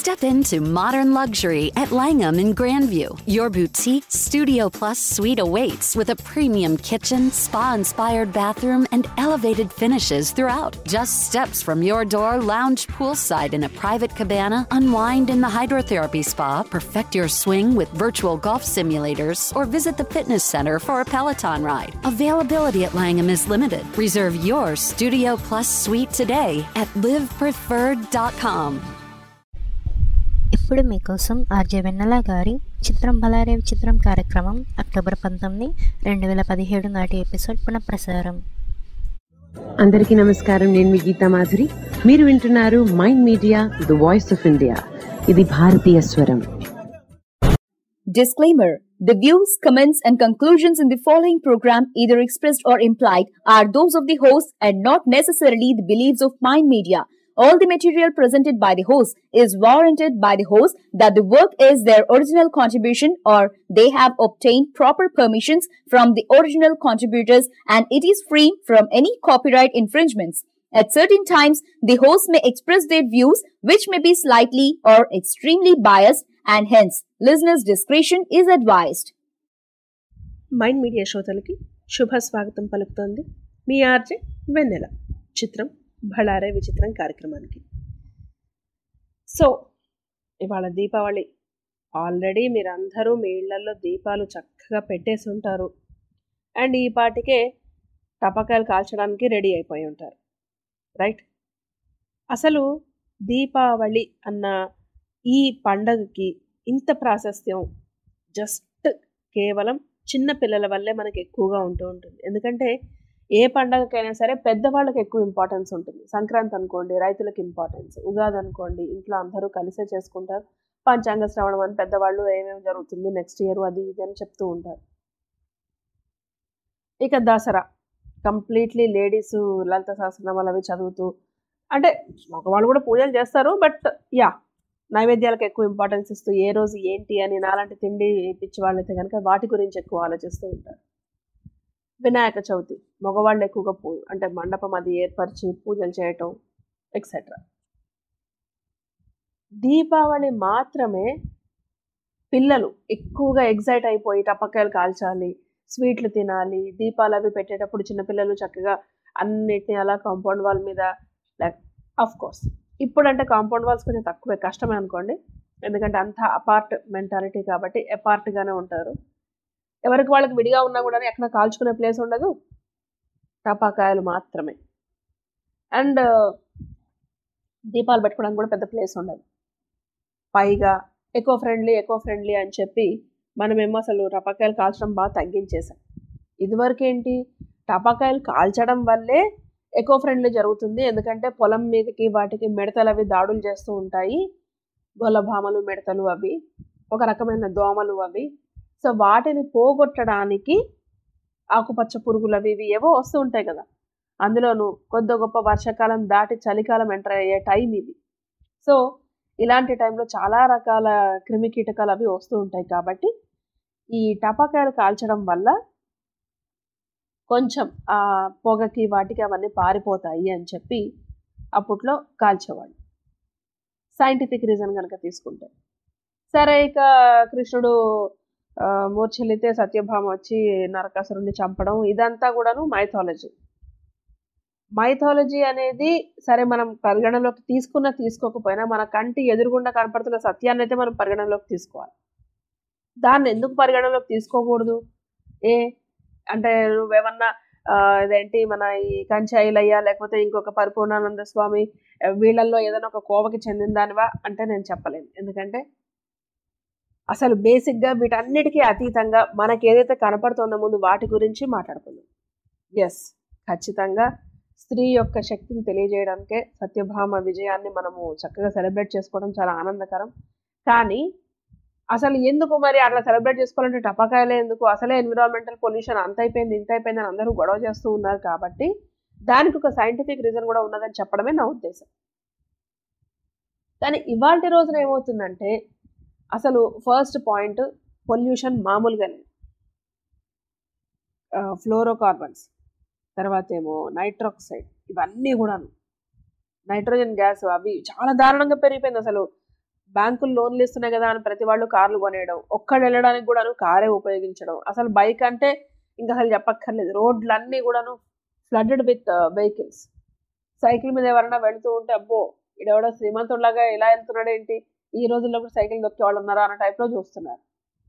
Step into modern luxury at Langham in Grandview. Your boutique Studio Plus suite awaits with a premium kitchen, spa-inspired bathroom, and elevated finishes throughout. Just steps from your door, lounge poolside in a private cabana, unwind in the hydrotherapy spa, perfect your swing with virtual golf simulators, or visit the fitness center for a Peloton ride. Availability at Langham is limited. Reserve your Studio Plus suite today at livepreferred.com. ఇప్పుడు మీకోసం RJ వెన్నెల గారి చిత్రం బలారే విచిత్రం కార్యక్రమం October 19, 2017 నాటి episode పునఃప్రసారం. అందరికీ నమస్కారం. నేను మీ గీతా మాధురి. మీరు వింటున్నారు Mind Media the voice of India. ఇది భారతీయ స్వరం. Disclaimer: the views, comments and conclusions in the following program, either expressed or implied, are those of the host and not necessarily the beliefs of Mind Media. All the material presented by the host is warranted by the host that the work is their original contribution or they have obtained proper permissions from the original contributors and it is free from any copyright infringements. At certain times, the host may express their views which may be slightly or extremely biased and hence listeners' discretion is advised. Mind Media శ్రోతలకి శుభ స్వాగతం పలుకుతోంది మీ RJ వెన్నెల. చిత్రం బళారే విచిత్రం కార్యక్రమానికి. So ఇవాళ Deepavali. Already మీరందరూ మీ ఇళ్లలో దీపాలు చక్కగా పెట్టేసి ఉంటారు అండ్ ఈ పాటికే టపాకాయలు కాల్చడానికి రెడీ అయిపోయి ఉంటారు, రైట్? అసలు దీపావళి అన్న ఈ పండగకి ఇంత ప్రాశస్త్యం జస్ట్ కేవలం చిన్న పిల్లల వల్లే మనకి ఎక్కువగా ఉంటూ ఉంటుంది. ఎందుకంటే ఏ పండగకైనా సరే పెద్దవాళ్ళకి ఎక్కువ ఇంపార్టెన్స్ ఉంటుంది. సంక్రాంతి అనుకోండి రైతులకు ఇంపార్టెన్స్, ఉగాది అనుకోండి ఇంట్లో అందరూ కలిసే చేసుకుంటారు, పంచాంగ శ్రవణం అని పెద్దవాళ్ళు ఏమేమి జరుగుతుంది నెక్స్ట్ ఇయర్ అది ఇది అని చెప్తూ ఉంటారు. ఇక దసరా కంప్లీట్లీ లేడీస్ లలిత సహస్రనామాలు అవి చదువుతూ, అంటే మగవాళ్ళు కూడా పూజలు చేస్తారు బట్ యా నైవేద్యాలకు ఎక్కువ ఇంపార్టెన్స్ ఇస్తూ ఏ రోజు ఏంటి అని నాలాంటి తిండి పిచ్చి వాళ్ళైతే కనుక వాటి గురించి ఎక్కువ ఆలోచిస్తూ ఉంటారు. వినాయక చవితి మగవాళ్ళు ఎక్కువగా అంటే మండపం అది ఏర్పరిచి పూజలు చేయటం ఎక్సెట్రా. దీపావళి మాత్రమే పిల్లలు ఎక్కువగా ఎగ్జైట్ అయిపోయి టపకాయలు కాల్చాలి, స్వీట్లు తినాలి, దీపాలు అవి పెట్టేటప్పుడు చిన్నపిల్లలు చక్కగా అన్నిటిని అలా కాంపౌండ్ వాల్ మీద, లైక్ ఆఫ్ కోర్స్ ఇప్పుడంటే కాంపౌండ్ వాల్స్ కొంచెం తక్కువే, కష్టమే అనుకోండి, ఎందుకంటే అంతా అపార్ట్ మెంటాలిటీ కాబట్టి అపార్ట్గానే ఉంటారు. ఎవరికి వాళ్ళకి విడిగా ఉన్నా కూడా ఎక్కడ కాల్చుకునే ప్లేస్ ఉండదు, టపాకాయలు మాత్రమే. అండ్ దీపాలు పెట్టుకోవడానికి కూడా పెద్ద ప్లేస్ ఉండదు. పైగా ఎకో ఫ్రెండ్లీ అని చెప్పి మనమేమో అసలు టపాకాయలు కాల్చడం బాగా తగ్గించేసాం. ఇదివరకు ఏంటి, టపాకాయలు కాల్చడం వల్లే ఎకో ఫ్రెండ్లీ జరుగుతుంది. ఎందుకంటే పొలం మీదకి వాటికి మిడతలు అవి దాడులు చేస్తూ ఉంటాయి, గొల్లభామలు మిడతలు అవి ఒక రకమైన దోమలు అవి. సో వాటిని పోగొట్టడానికి ఆకుపచ్చ పురుగులు అవి ఇవి ఏవో వస్తూ ఉంటాయి కదా, అందులోనూ కొద్ది గొప్ప వర్షాకాలం దాటి చలికాలం ఎంటర్ అయ్యే టైం ఇది. సో ఇలాంటి టైంలో చాలా రకాల క్రిమి కీటకాలు అవి వస్తూ ఉంటాయి. కాబట్టి ఈ టపాకాయలు కాల్చడం వల్ల కొంచెం ఆ పొగకి వాటికి అవన్నీ పారిపోతాయి అని చెప్పి అప్పట్లో కాల్చేవాళ్ళు. సైంటిఫిక్ రీజన్ కనుక తీసుకుంటే సరే. ఇక కృష్ణుడు మూర్ఛలితే సత్యభామ వచ్చి నరకాసురుడిని చంపడం ఇదంతా కూడాను మైథాలజీ అనేది సరే మనం పరిగణలోకి తీసుకోకపోయినా మన కంటి ఎదురుగుండా కనపడుతున్న సత్యాన్ని అయితే మనం పరిగణలోకి తీసుకోవాలి. దాన్ని ఎందుకు పరిగణలోకి తీసుకోకూడదు? అంటే నువ్వేమన్నా ఇదేంటి మన ఈ కంచి ఐలయ్య లేకపోతే ఇంకొక పరిపూర్ణానంద స్వామి వీళ్ళల్లో ఏదైనా ఒక కోవకి చెందిన దానివా అంటే నేను చెప్పలేను. ఎందుకంటే అసలు బేసిక్గా వీటన్నిటికీ అతీతంగా మనకి ఏదైతే కనపడుతుందో ముందు వాటి గురించి మాట్లాడుకుందాం. ఎస్, ఖచ్చితంగా స్త్రీ యొక్క శక్తిని తెలియజేయడానికే సత్యభామ విజయాన్ని మనము చక్కగా సెలబ్రేట్ చేసుకోవడం చాలా ఆనందకరం. కానీ అసలు ఎందుకు మరి అట్లా సెలబ్రేట్ చేసుకోవాలంటే టపాకాయలే ఎందుకు? అసలే ఎన్విరాన్మెంటల్ పొల్యూషన్ అంత అయిపోయింది ఇంత అయిపోయింది అని అందరూ గొడవ చేస్తూ ఉన్నారు. కాబట్టి దానికి ఒక సైంటిఫిక్ రీజన్ కూడా ఉన్నదని చెప్పడమే నా ఉద్దేశం. కానీ ఇవాళ రోజున ఏమవుతుందంటే అసలు ఫస్ట్ పాయింట్ పొల్యూషన్ మామూలుగా లేదు. ఫ్లోరోకార్బన్స్, తర్వాత ఏమో నైట్రాక్సైడ్, ఇవన్నీ కూడాను నైట్రోజన్ గ్యాస్ అవి చాలా దారుణంగా పెరిగిపోయింది. అసలు బ్యాంకులు లోన్లు ఇస్తున్నాయి కదా అని ప్రతి వాళ్ళు కార్లు కొనేయడం, ఒక్కడు వెళ్ళడానికి కూడాను కారే ఉపయోగించడం, అసలు బైక్ అంటే ఇంకా అసలు చెప్పక్కర్లేదు. రోడ్లన్నీ కూడాను ఫ్లడ్డెడ్ విత్ వెహికల్స్. సైకిల్ మీద ఎవరైనా వెళుతూ ఉంటే అబ్బో ఇడెవడో శ్రీమంతుడిలాగా ఇలా వెళ్తున్నాడు ఏంటి, ఈ రోజుల్లో కూడా సైకిల్ దొక్కే వాళ్ళు ఉన్నారా అన్న టైప్లో చూస్తున్నారు.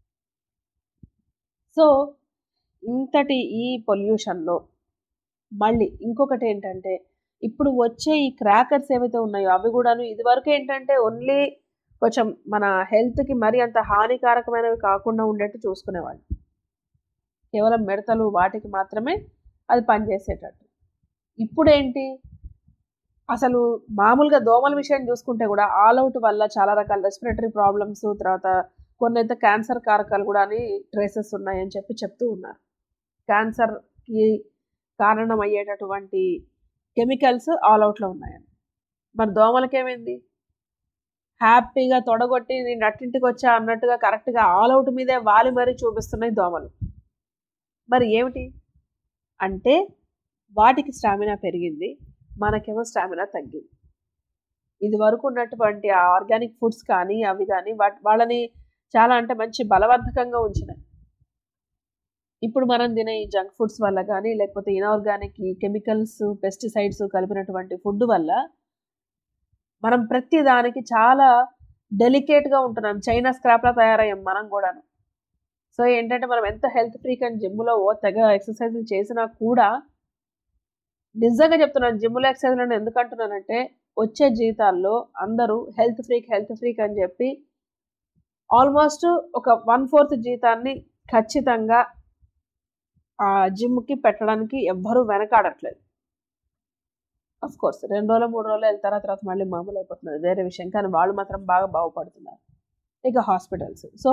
సో ఇంతటి ఈ పొల్యూషన్లో మళ్ళీ ఇంకొకటి ఏంటంటే ఇప్పుడు వచ్చే ఈ క్రాకర్స్ ఏవైతే ఉన్నాయో అవి కూడాను ఇదివరకు ఏంటంటే ఓన్లీ కొంచెం మన హెల్త్కి మరీ అంత హానికారకమైనవి కాకుండా ఉండేట్టు చూసుకునేవాళ్ళు. కేవలం మిడతలు వాటికి మాత్రమే అది పనిచేసేటట్టు. ఇప్పుడేంటి అసలు మామూలుగా దోమల విషయం చూసుకుంటే కూడా ఆల్ అవుట్ వల్ల చాలా రకాల రెస్పిరేటరీ ప్రాబ్లమ్స్, తర్వాత కొన్ని అయితే క్యాన్సర్ కారకాలు కూడా అని ట్రేసెస్ ఉన్నాయని చెప్తూ ఉన్నారు. క్యాన్సర్కి కారణం అయ్యేటటువంటి కెమికల్స్ ఆల్ అవుట్లో ఉన్నాయని. మరి దోమలకేమైంది, హ్యాపీగా తొడగొట్టి నేను నట్టింటికి వచ్చా అన్నట్టుగా కరెక్ట్గా ఆల్ అవుట్ మీదే వాలి మరీ చూపిస్తున్నాయి దోమలు. మరి ఏమిటి అంటే వాటికి స్టామినా పెరిగింది, మనకేమో స్టామినా తగ్గింది. ఇది వరకు ఉన్నటువంటి ఆ ఆర్గానిక్ ఫుడ్స్ కానీ అవి కానీ వాళ్ళని చాలా అంటే మంచి బలవర్ధకంగా ఉంచినాయి. ఇప్పుడు మనం తినే ఈ జంక్ ఫుడ్స్ వల్ల కానీ లేకపోతే ఇన్ఆర్గానిక్ ఈ కెమికల్స్ పెస్టిసైడ్స్ కలిపినటువంటి ఫుడ్ వల్ల మనం ప్రతి దానికి చాలా డెలికేట్గా ఉంటున్నాం. చైనా స్క్రాప్లా తయారయ్యాం మనం కూడాను. సో ఏంటంటే మనం ఎంత హెల్త్ ఫ్రీక్ అని జిమ్లో తెగ ఎక్సర్సైజ్లు చేసినా కూడా నిజంగా చెప్తున్నాను, జిమ్లో ఎక్సర్సైజ్లను ఎందుకు అంటున్నానంటే వచ్చే జీతాల్లో అందరూ హెల్త్ ఫ్రీక్ అని చెప్పి ఆల్మోస్ట్ ఒక 1/4 జీతాన్ని ఖచ్చితంగా ఆ జిమ్కి పెట్టడానికి ఎవ్వరూ వెనకాడట్లేదు. అఫ్ కోర్స్ 2 రోజులు 3 రోజులు వెళ్తారా, తర్వాత మళ్ళీ మామూలు అయిపోతున్నది వేరే విషయం, కానీ వాళ్ళు మాత్రం బాగా బాగుపడుతున్నారు. ఇక హాస్పిటల్స్. సో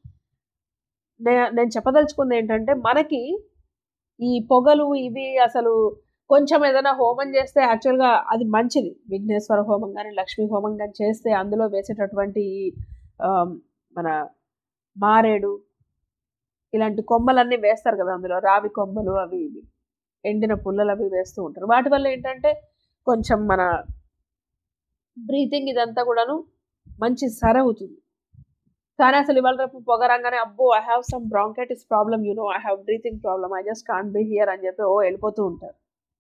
నేను చెప్పదలుచుకుంది ఏంటంటే మనకి ఈ పొగలు ఇవి అసలు కొంచెం ఏదైనా హోమం చేస్తే యాక్చువల్గా అది మంచిది. విఘ్నేశ్వర హోమం కానీ లక్ష్మీ హోమం కానీ చేస్తే అందులో వేసేటటువంటి మన మారేడు ఇలాంటి కొమ్మలన్నీ వేస్తారు కదా, అందులో రావి కొమ్మలు అవి ఇవి ఎండిన పుల్లలు అవి వేస్తూ ఉంటారు. వాటి వల్ల ఏంటంటే కొంచెం మన బ్రీతింగ్ ఇదంతా కూడాను మంచి సరవుతుంది. కానీ అసలు ఇవాళ రేపు పొగరంగానే అబ్బో I have some bronchitis problem, I have breathing problem, I just can't be here అని చెప్పి వెళ్ళిపోతూ ఉంటారు.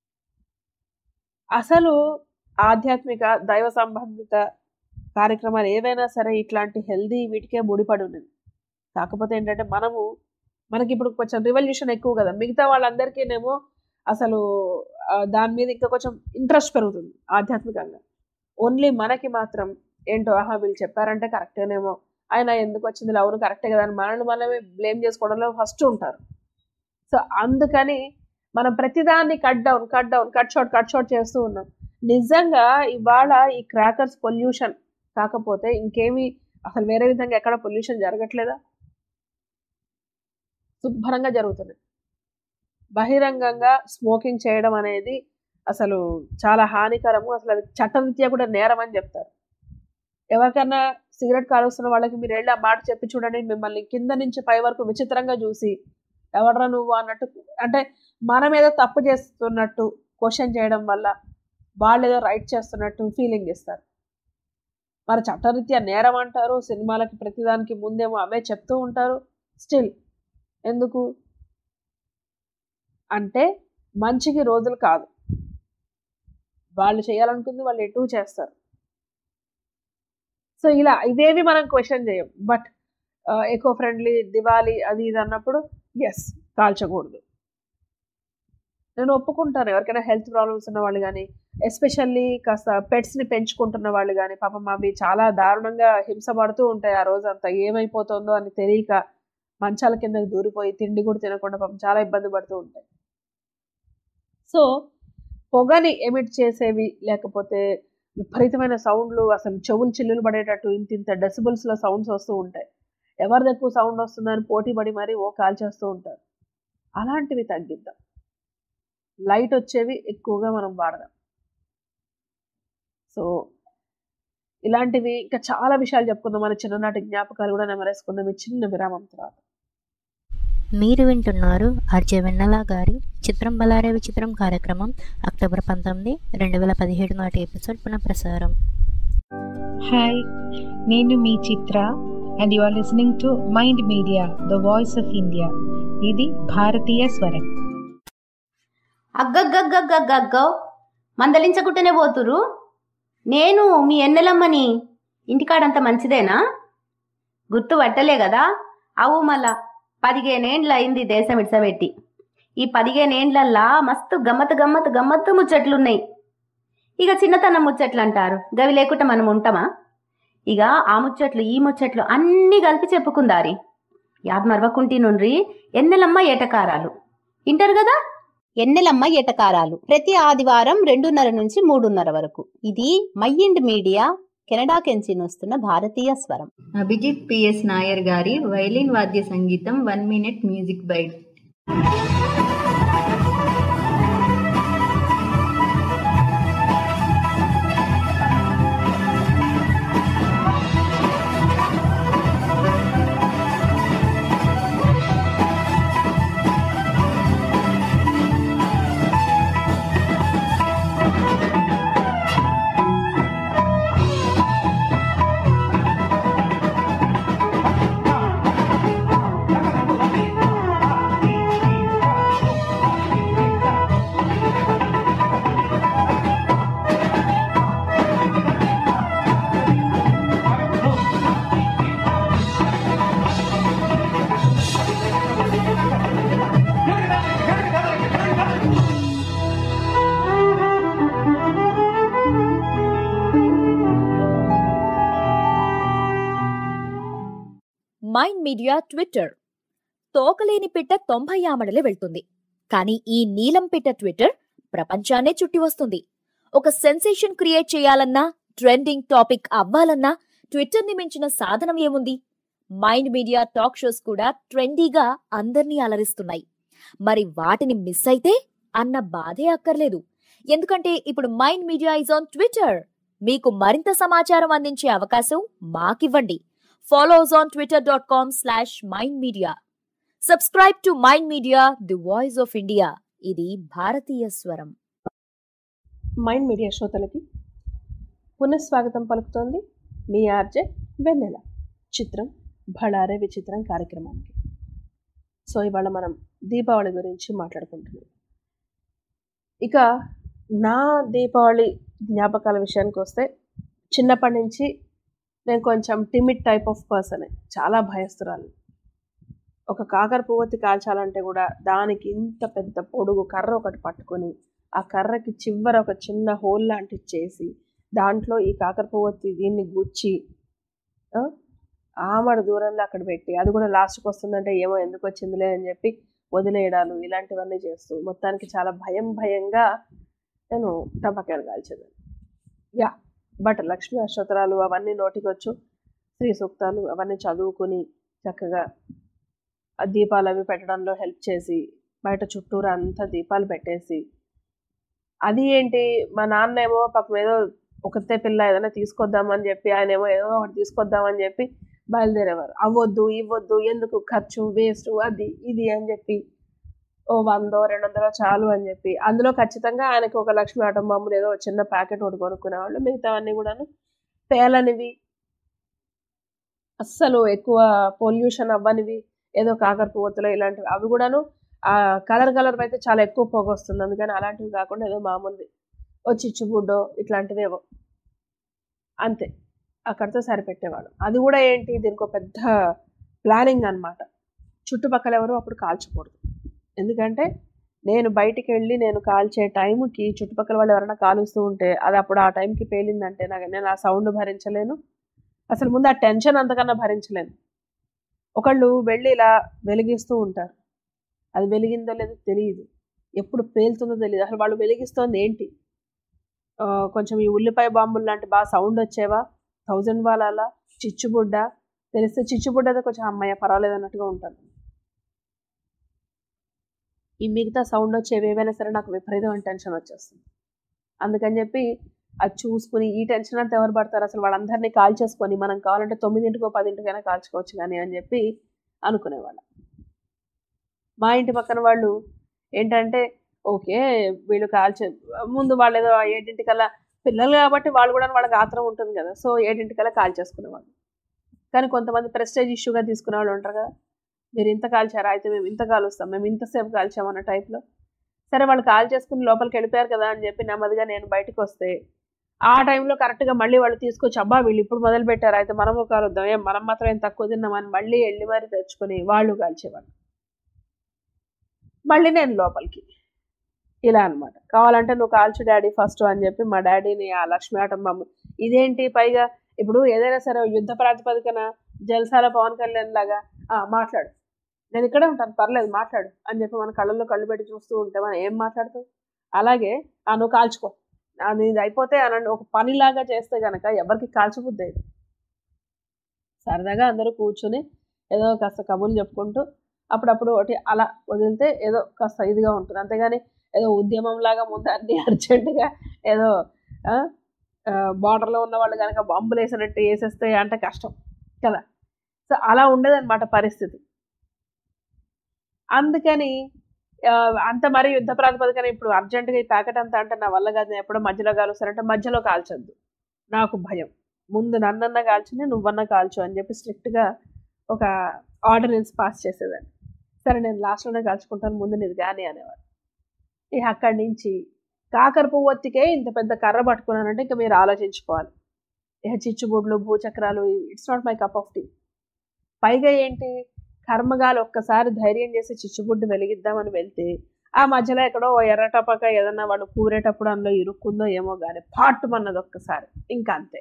అసలు ఆధ్యాత్మిక దైవ సంబంధిత కార్యక్రమాలు ఏవైనా సరే ఇట్లాంటి హెల్దీ వీటికే ముడిపడి ఉన్నది. కాకపోతే ఏంటంటే మనకి ఇప్పుడు కొంచెం రివల్యూషన్ ఎక్కువ కదా, మిగతా వాళ్ళందరికీనేమో అసలు దాని మీద ఇంకా కొంచెం ఇంట్రెస్ట్ పెరుగుతుంది ఆధ్యాత్మికంగా. ఓన్లీ మనకి మాత్రం ఏంటో వీళ్ళు చెప్పారంటే కరెక్టేనేమో, ఆయన ఎందుకు వచ్చింది అవును కరెక్టే కదా అని మనమే బ్లేమ్ చేసుకోవడంలో ఫస్ట్ ఉంటారు. సో అందుకని మనం ప్రతిదాన్ని కట్ షాట్ చేస్తూ ఉన్నాం. నిజంగా ఇవాళ ఈ క్రాకర్స్ పొల్యూషన్ కాకపోతే ఇంకేమీ అసలు వేరే విధంగా ఎక్కడ పొల్యూషన్ జరగట్లేదా? శుభ్రంగా జరుగుతుంది. బహిరంగంగా స్మోకింగ్ చేయడం అనేది అసలు చాలా హానికరము, అసలు అది చట్టరీత్యా కూడా నేరం అని చెప్తారు. ఎవరికైనా సిగరెట్ కాలుస్తున్న వాళ్ళకి మీరు వెళ్ళి ఆ మాట చెప్పి చూడండి, మిమ్మల్ని కింద నుంచి పై వరకు విచిత్రంగా చూసి ఎవడరా నువ్వు అన్నట్టు, అంటే మన మీద తప్పు చేస్తున్నట్టు క్వశ్చన్ చేయడం వల్ల వాళ్ళు ఏదో రైట్ చేస్తున్నట్టు ఫీలింగ్ ఇస్తారు. మరి చట్టరీత్యా నేరం అంటారు, సినిమాలకి ప్రతిదానికి ముందేమో అవే చెప్తూ ఉంటారు. స్టిల్ ఎందుకు అంటే మంచికి రోజులు కాదు, వాళ్ళు చేయాలనుకుంది వాళ్ళు ఎటు చేస్తారు. సో ఇలా ఇవేవి మనం క్వశ్చన్ చేయం. బట్ ఎకో ఫ్రెండ్లీ దివాలి అది ఇది అన్నప్పుడు ఎస్ కాల్చకూడదు. నేను ఒప్పుకుంటాను, ఎవరికైనా హెల్త్ ప్రాబ్లమ్స్ ఉన్న వాళ్ళు కానీ ఎస్పెషల్లీ కాస్త పెట్స్ని పెంచుకుంటున్న వాళ్ళు కానీ పాపం అవి చాలా దారుణంగా హింసపడుతూ ఉంటాయి. ఆ రోజు అంతా ఏమైపోతుందో అని తెలియక మంచాల కిందకి దూరిపోయి తిండి కూడా తినకుండా పాపం చాలా ఇబ్బంది పడుతూ ఉంటాయి. సో పొగని ఎమిట్ చేసేవి లేకపోతే విపరీతమైన సౌండ్లు, అసలు చెవులు చిల్లులు పడేటట్టు ఇంత డెసిబుల్స్లో సౌండ్స్ వస్తూ ఉంటాయి. ఎవరిది ఎక్కువ సౌండ్ వస్తుందని పోటీ పడి మరీ కాల్ చేస్తూ ఉంటారు. అలాంటివి తగ్గిద్దాం, లైట్ వచ్చేవి ఎక్కువగా మనం వాడదాం. సో ఇలాంటివి ఇంకా చాలా విషయాలు చెప్పుకుందాం, మన చిన్ననాటి జ్ఞాపకాలు కూడా నెమరేసుకుందాం ఈ చిన్న విరామం తర్వాత. మీరు వింటున్నారు ఆర్జే వెన్నెల గారి చిత్రం బలారే విచిత్రం కార్యక్రమం అక్టోబర్ 19, 2017 నాటి ఎపిసోడ్ పునఃప్రసారం. హాయ్, నేను మీ Chitra and you are listening to Mind Media the voice of India. ఇది భారతీయ స్వరం. అగ్గగ్గగ్గగ్గగ్గో మందలించకుంటేనే పోతురు. నేను మీ ఎన్నెలమ్మని. ఇంటికాడంత మంచిదేనా? గుర్తు పట్టలే కదా? అవు మళ్ళా 15 ఏండ్లు అయింది దేశం ఇడ్సబెట్టి. ఈ 15 ఏండ్లల్లా మస్తు గమ్మత్ గమ్మత్ గమ్మత్తు ముచ్చట్లున్నాయి. ఇక చిన్నతనం ముచ్చట్లు అంటారు, గవి లేకుండా మనం ఉంటామా? ఇక ఆ ముచ్చట్లు ఈ ముచ్చట్లు అన్నీ కలిపి చెప్పుకుందారి. యాద్ మరవకుంటి నుండ్రి ఎన్నెలమ్మ ఏటకారాలు వింటారు కదా. ఎన్నెలమ్మ ఏటకారాలు ప్రతి ఆదివారం 2:30 నుంచి 3:30 వరకు. ఇది మైండ్ మీడియా కెనడా కెంచి వస్తున్న భారతీయ స్వరం. అభిజిత్ పిఎస్ నాయర్ గారి వైలిన్ వాద్య సంగీతం 1 minute music bite. Mind Media Twitter. తోకలేని పిట్ట 90 ఆమడలే వెళ్తుంది, కానీ ఈ నీలం పిట్ట ట్విట్టర్ ప్రపంచాన్నే చుట్టి వస్తుంది. ఒక సెన్సేషన్ క్రియేట్ చేయాలన్నా, ట్రెండింగ్ టాపిక్ అవ్వాలన్నా ట్విట్టర్ని మించిన సాధనం ఏముంది? మైండ్ మీడియా టాక్ షోస్ కూడా ట్రెండీగా అందర్నీ అలరిస్తున్నాయి. మరి వాటిని మిస్ అయితే అన్న బాధే అక్కర్లేదు. ఎందుకంటే ఇప్పుడు Mind Media is on Twitter. మీకు మరింత సమాచారం అందించే అవకాశం మాకివ్వండి. Follow us on twitter.com/mindmedia. Subscribe to Mind Media, the voice of India. ఇది భారతీయ స్వరం. మైండ్ మీడియా శ్రోతలకి పునఃస్వాగతం పలుకుతోంది మీ ఆర్జే వెన్నెల. చిత్రం భళారే విచిత్రం కార్యక్రమానికి. సో ఇవాళ మనం దీపావళి గురించి మాట్లాడుకుంటున్నాం. ఇక నా దీపావళి జ్ఞాపకాల విషయానికి వస్తే, చిన్నప్పటి నుంచి నేను కొంచెం టిమిడ్ టైప్ ఆఫ్ పర్సనే, చాలా భయస్తురాలు. ఒక కాకర పువ్వొత్తి కాల్చాలంటే కూడా దానికి ఇంత పెద్ద పొడుగు కర్ర ఒకటి పట్టుకొని, ఆ కర్రకి చివర ఒక చిన్న హోల్ లాంటిది చేసి, దాంట్లో ఈ కాకర పువ్వొత్తి దీన్ని గుచ్చి ఆమడ దూరంలో అక్కడ పెట్టి, అది కూడా లాస్ట్కి వస్తుందంటే ఏమో ఎందుకు వచ్చిందిలే అని చెప్పి వదిలేయడాలు, ఇలాంటివన్నీ చేస్తూ మొత్తానికి చాలా భయంగా నేను టపాకాయలు కాల్చేదాన్ని. యా, బట్ లక్ష్మీ అష్టోత్తరాలు అవన్నీ నోటికొచ్చు, శ్రీ సూక్తాలు అవన్నీ చదువుకుని చక్కగా ఆ దీపాలు అవి పెట్టడంలో హెల్ప్ చేసి, బయట చుట్టూరు అంతా దీపాలు పెట్టేసి, అది ఏంటి మా నాన్న ఏమో పాపం ఏదో ఒకతే పిల్ల ఏదైనా తీసుకొద్దామని చెప్పి, ఆయన ఏమో ఏదో ఒకటి తీసుకొద్దామని చెప్పి బయలుదేరేవారు. అవ్వద్దు ఇవ్వద్దు, ఎందుకు ఖర్చు వేస్ట్, అది ఇది అని చెప్పి ఓ 100-200 చాలు అని చెప్పి, అందులో ఖచ్చితంగా ఆయనకి ఒక లక్ష్మీ ఆటం బాంబులు ఏదో చిన్న ప్యాకెట్ ఒకటి కొనుక్కునేవాళ్ళు. మిగతావన్నీ కూడాను పేలనివి, అస్సలు ఎక్కువ పొల్యూషన్ అవ్వనివి, ఏదో కాకర పువ్వొత్తులు ఇలాంటివి. అవి కూడాను ఆ కలర్ అయితే చాలా ఎక్కువ పొగ వస్తుంది, అందుకని అలాంటివి కాకుండా ఏదో మామూలువి ఓ చిచ్చుబుడ్డో ఇట్లాంటివేవో అంతే, అక్కడితో సరిపెట్టేవాడు. అది కూడా ఏంటి, దీనికి ఒక పెద్ద ప్లానింగ్ అనమాట. చుట్టుపక్కల ఎవరు అప్పుడు కాల్చకూడదు, ఎందుకంటే నేను బయటికి వెళ్ళి నేను కాల్చే టైంకి చుట్టుపక్కల వాళ్ళు ఎవరైనా కాలుస్తూ ఉంటే అది అప్పుడు ఆ టైంకి పేలిందంటే నేను ఆ సౌండ్ భరించలేను, అసలు ముందు ఆ టెన్షన్ అంతకన్నా భరించలేను. ఒకళ్ళు వెళ్ళి ఇలా వెలిగిస్తూ ఉంటారు, అది వెలిగిందో లేదో తెలియదు, ఎప్పుడు పేలుతుందో తెలియదు, అసలు వాళ్ళు వెలిగిస్తోంది ఏంటి. కొంచెం ఈ ఉల్లిపాయ బాంబులు లాంటి బాగా సౌండ్ వచ్చేవా, 1000 వాలాలా, చిచ్చుబుడ్డ తెలిస్తే చిచ్చుబుడ్డ అయితే కొంచెం అమ్మాయి పర్వాలేదు అన్నట్టుగా ఉంటాను. ఈ మిగతా సౌండ్ వచ్చేవి ఏవైనా సరే నాకు విపరీతమైన టెన్షన్ వచ్చేస్తుంది. అందుకని చెప్పి అది చూసుకుని ఈ టెన్షన్ అంతా ఎవరు పడతారు, అసలు వాళ్ళందరినీ కాల్చేసుకొని మనం కావాలంటే 9కో 10కైనా కాల్చుకోవచ్చు కానీ అని చెప్పి అనుకునేవాళ్ళం. మా ఇంటి పక్కన వాళ్ళు ఏంటంటే ఓకే వీళ్ళు కాల్చే ముందు వాళ్ళు ఏదో 7కల్లా పిల్లలు కాబట్టి వాళ్ళు కూడా వాళ్ళకి ఆత్రం ఉంటుంది కదా, సో 7 కాల్ చేసుకునేవాళ్ళు. కానీ కొంతమంది ప్రెస్టేజ్ ఇష్యూగా తీసుకునే వాళ్ళు ఉంటారు కదా, మీరు ఇంత కాల్చారా, అయితే మేము ఇంత కాలుస్తాం, మేము ఇంతసేపు కాల్చామన్న టైప్లో. సరే వాళ్ళు కాల్ చేసుకుని లోపలికి వెళ్ళిపోయారు కదా అని చెప్పి నెమ్మదిగా నేను బయటకు వస్తే ఆ టైంలో కరెక్ట్గా మళ్ళీ వాళ్ళు తీసుకొచ్చి అబ్బా వీళ్ళు ఇప్పుడు మొదలు పెట్టారు, అయితే మనము కాలుద్దాం, ఏం మనం మాత్రం ఏం తక్కువ తిన్నామని మళ్ళీ వెళ్ళి మరి తెచ్చుకొని వాళ్ళు కాల్చేవాళ్ళు. మళ్ళీ నేను లోపలికి ఇలా అనమాట. కావాలంటే నువ్వు కాల్చు డాడీ ఫస్ట్ అని చెప్పి మా డాడీని ఆ లక్ష్మీ ఆటమ్మ ఇదేంటి పైగా ఇప్పుడు ఏదైనా సరే యుద్ధ ప్రాతిపదికన జల్సాల పవన్ కళ్యాణ్ లాగా మాట్లాడు, నేను ఇక్కడే ఉంటాను పర్లేదు మాట్లాడు అని చెప్పి మన కళ్ళల్లో కళ్ళు పెట్టి చూస్తూ ఉంటే మనం ఏం మాట్లాడుతావు. అలాగే నువ్వు కాల్చుకో, ఇది అయిపోతే అనండి ఒక పనిలాగా చేస్తే కనుక ఎవరికి కాల్చబుద్ది. సరదాగా అందరూ కూర్చుని ఏదో కాస్త కబుర్లు చెప్పుకుంటూ అప్పుడప్పుడు ఒకటి అలా వదిలితే ఏదో కాస్త ఇదిగా ఉంటుంది. అంతేగాని ఏదో ఉద్యమం లాగా ముందు అన్ని అర్జెంటుగా ఏదో బార్డర్లో ఉన్న వాళ్ళు కనుక బాంబులు వేసినట్టు వేసేస్తే అంటే కష్టం కదా. సో అలా ఉండేదన్నమాట పరిస్థితి. అందుకని అంత మరి యుద్ధ ప్రాతిపదికన ఇప్పుడు అర్జెంటుగా ఈ ప్యాకెట్ అంతా అంటే నా వల్ల కాదు, ఎప్పుడో మధ్యలో కాలుస్తారంటే మధ్యలో కాల్చొద్దు, నాకు భయం, ముందు నన్నన్నా కాల్చుని నువ్వన్నా కాల్చు అని చెప్పి స్ట్రిక్ట్గా ఒక ఆర్డినెన్స్ పాస్ చేసేదాన్ని. సరే నేను లాస్ట్లోనే కాల్చుకుంటాను, ముందు నీది కానీ అనేవాడు. ఇక అక్కడి నుంచి కాకర పువ్వొత్తికే ఇంత పెద్ద కర్ర పట్టుకున్నానంటే ఇంకా మీరు ఆలోచించుకోవాలి. ఇక చిచ్చుబుడ్లు భూచక్రాలు it's not my cup of tea. పైగా ఏంటి కర్మగాలు ఒక్కసారి ధైర్యం చేసి చిచ్చుబుడ్డు వెలిగిద్దామని వెళ్తే ఆ మధ్యలో ఎక్కడో ఎర్ర టపక ఏదన్నా వాళ్ళు కూరేటప్పుడు అందులో ఇరుక్కుందో ఏమో కానీ పాటుమన్నది ఒక్కసారి, ఇంకా అంతే,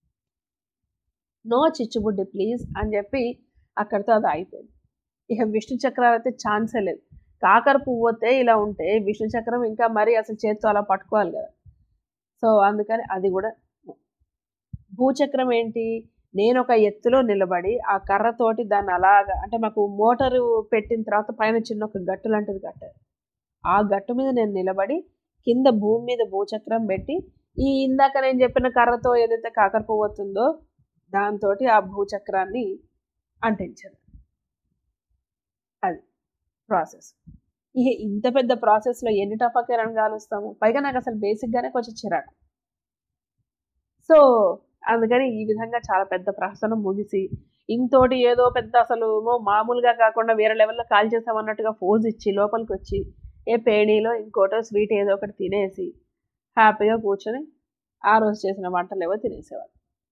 నో చిచ్చుబుడ్డి ప్లీజ్ అని చెప్పి అక్కడితో అది అయిపోయింది. ఇక విష్ణు చక్రాలు అయితే ఛాన్సే లేదు. కాకర పువ్వుతే ఇలా ఉంటే విష్ణు చక్రం ఇంకా మరీ అసలు చేత్తో అలా పట్టుకోవాలి కదా. సో అందుకని అది కూడా. భూచక్రం ఏంటి, నేను ఒక ఎత్తులో నిలబడి ఆ కర్రతోటి దాన్ని అలాగా అంటే మాకు మోటారు పెట్టిన తర్వాత పైన చిన్న ఒక గట్టు లాంటిది కట్టారు, ఆ గట్టు మీద నేను నిలబడి కింద భూమి మీద భూచక్రం పెట్టి ఈ ఇందాక నేను చెప్పిన కర్రతో ఏదైతే కాకర పువ్వుతుందో దాంతో ఆ భూచక్రాన్ని అంటించాను. అది ప్రాసెస్. ఇక ఇంత పెద్ద ప్రాసెస్లో ఎన్ని టపాకాయలను కాలుస్తాము, పైగా నాకు అసలు బేసిక్గానే కొంచెం చిరాకు. సో అందుకని ఈ విధంగా చాలా పెద్ద ప్రహసనం ముగిసి ఇంతోటి ఏదో పెద్ద అసలు మామూలుగా కాకుండా వేరే లెవెల్లో కాల్ చేసామన్నట్టుగా ఫోజ్ ఇచ్చి లోపలికి వచ్చి ఏ పేడీలో ఇంకోటో స్వీట్ ఏదో ఒకటి తినేసి హ్యాపీగా కూర్చొని ఆ రోజు చేసిన వంటలు ఏవో తినేసేవాళ్ళు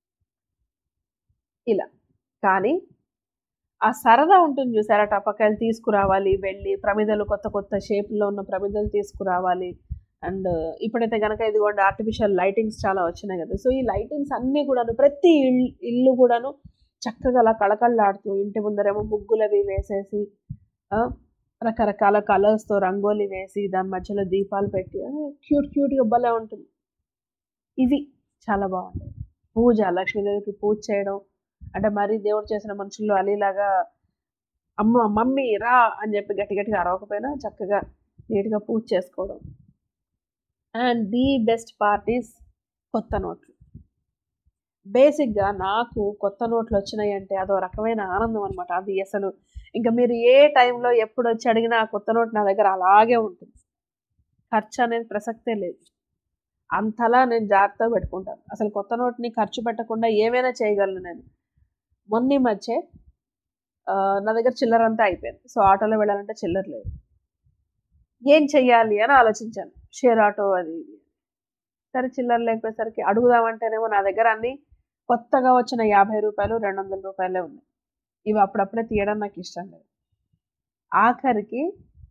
ఇలా. కానీ ఆ సరదా ఉంటుంది చూసారా, టపాకాయలు తీసుకురావాలి, వెళ్ళి ప్రమిదలు కొత్త కొత్త షేప్లో ఉన్న ప్రమిదలు తీసుకురావాలి. అండ్ ఇప్పుడైతే కనుక ఇదిగోండి ఆర్టిఫిషియల్ లైటింగ్స్ చాలా వచ్చినాయి కదా. సో ఈ లైటింగ్స్ అన్నీ కూడాను ప్రతి ఇల్లు కూడాను చక్కగా అలా కళకళలాడుతూ ఇంటి ముందరేమో ముగ్గులవి వేసేసి రకరకాల కలర్స్తో రంగోలి వేసి దాని మధ్యలో దీపాలు పెట్టి క్యూట్గా భలే ఉంటుంది. ఇవి చాలా బాగుంటాయి. పూజ, లక్ష్మీదేవికి పూజ చేయడం అంటే మరీ దేవుడు చేసిన మనుషుల్లో అలీలాగా అమ్మ మమ్మీ రా అని చెప్పి గట్టిగా అరవకపోయినా చక్కగా నీట్గా పూజ చేసుకోవడం. And the best part is కొత్త నోట్లు. బేసిక్గా నాకు కొత్త నోట్లు వచ్చినాయి అంటే అదో రకమైన ఆనందం అనమాట. అది అసలు ఇంకా మీరు ఏ టైంలో ఎప్పుడు వచ్చి అడిగినా ఆ కొత్త నోట్ నా దగ్గర అలాగే ఉంటుంది. ఖర్చు అనేది ప్రసక్తే లేదు, అంతలా నేను జాగ్రత్తగా పెట్టుకుంటాను. అసలు కొత్త నోట్ని ఖర్చు పెట్టకుండా ఏమైనా చేయగలను నేను. మొన్న మధ్య నా దగ్గర చిల్లర అంతా అయిపోయింది. సో ఆటోలో వెళ్ళాలంటే చిల్లర లేదు, ఏం చెయ్యాలి అని ఆలోచించాను. షేర్ ఆటో అది ఇది. సరే చిల్లర లేకపోయేసరికి అడుగుదామంటేనేమో నా దగ్గర అన్నీ కొత్తగా వచ్చిన 50 రూపాయలు 200 రూపాయలే ఉన్నాయి. ఇవి అప్పుడప్పుడే తీయడం నాకు ఇష్టం లేదు. ఆఖరికి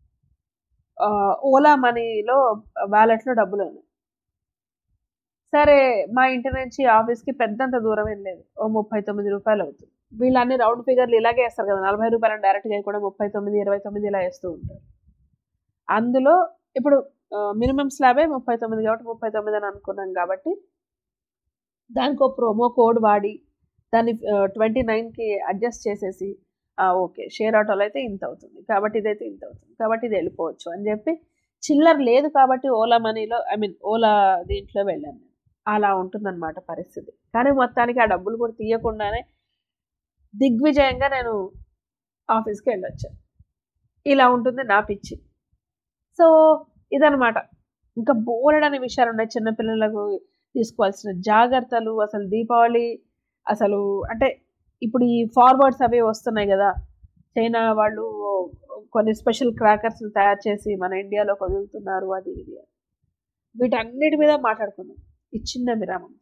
ఓలా మనీలో వ్యాలెట్లో డబ్బులు ఉన్నాయి. సరే మా ఇంటి నుంచి ఆఫీస్కి పెద్దంత దూరం ఏం లేదు, ఓ 39 రూపాయలు అవుతుంది. వీళ్ళన్నీ రౌండ్ ఫిగర్లు ఇలాగే వేస్తారు కదా, 40 రూపాయలు డైరెక్ట్గా కూడా 39, 29 ఇలా వేస్తూ ఉంటారు. అందులో ఇప్పుడు మినిమం స్లాబే 39 కాబట్టి 39 అని అనుకున్నాం కాబట్టి దానికి ఒక ప్రోమో కోడ్ వాడి దాన్ని 29కి అడ్జస్ట్ చేసేసి ఓకే షేర్ ఆటోలో అయితే ఇంత అవుతుంది కాబట్టి ఇదైతే ఇంత అవుతుంది కాబట్టి ఇది వెళ్ళిపోవచ్చు అని చెప్పి చిల్లర లేదు కాబట్టి ఓలా మనీలో ఓలా దీంట్లో వెళ్ళాను. అలా ఉంటుందన్నమాట పరిస్థితి. కానీ మొత్తానికి ఆ డబ్బులు కూడా తీయకుండానే దిగ్విజయంగా నేను ఆఫీస్కి వెళ్ళొచ్చాను. ఇలా ఉంటుంది నా పిచ్చి. సో ఇదనమాట. ఇంకా బోలెడని విషయాలు ఉన్నాయి. చిన్నపిల్లలకు తీసుకోవాల్సిన జాగ్రత్తలు, అసలు దీపావళి అసలు అంటే ఇప్పుడు ఈ ఫార్వర్డ్స్ అవి వస్తున్నాయి కదా, చైనా వాళ్ళు కొన్ని స్పెషల్ క్రాకర్స్ తయారు చేసి మన ఇండియాలో వదులుతున్నారు, అది ఇది వీటన్నిటి మీద మాట్లాడుకుందాం ఈ చిన్న విరామం.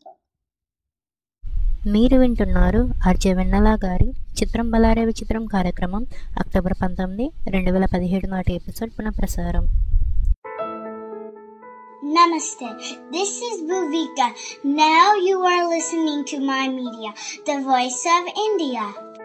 మీరు వింటున్నారు ఆర్జే వెన్నెల గారి చిత్రం బలారే విచిత్రం కార్యక్రమం అక్టోబర్ 19, 2017 నాటి ఎపిసోడ్ పునఃప్రసారం. Namaste. This is Bhuvika. Now you are listening to My Media, the voice of India.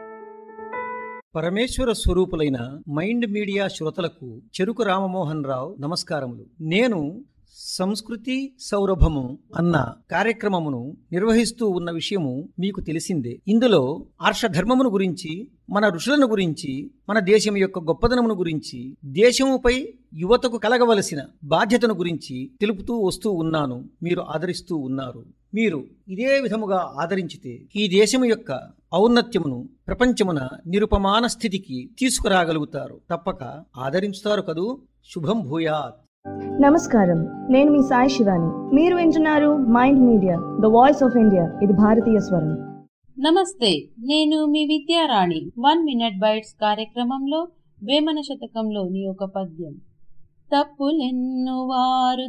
పరమేశ్వర స్వరూపులైన మైండ్ మీడియా శ్రోతలకు చెరుకు రామమోహన్ రావు నమస్కారములు. నేను సంస్కృతి సౌరభము అన్న కార్యక్రమమును నిర్వహిస్తూ ఉన్న విషయము మీకు తెలిసిందే. ఇందులో ఆర్షధర్మమును గురించి, మన ఋషులను గురించి, మన దేశం యొక్క గొప్పదనమును గురించి, దేశముపై యువతకు కలగవలసిన బాధ్యతను గురించి తెలుపుతూ వస్తూ ఉన్నాను. మీరు ఆదరిస్తూ ఉన్నారు. మీరు ఇదే విధముగా ఆదరించితే ఈ దేశము యొక్క ఔన్నత్యమును ప్రపంచమున నిరుపమాన స్థితికి తీసుకురాగలుగుతారు. తప్పక ఆదరించుతారు కదూ. శుభం భూయాత్. నమస్కారం, నేను మీ సాయి శివాని. మీరు వింటున్నారు Mind Media, the voice of India. ఇది భారతీయ స్వరం. నమస్తే, నేను మీ విద్యారాణి. 1 Minute Bites కార్యక్రమంలో వేమన శతకంలోని ఒక పద్యం. తప్పులెన్ను వారు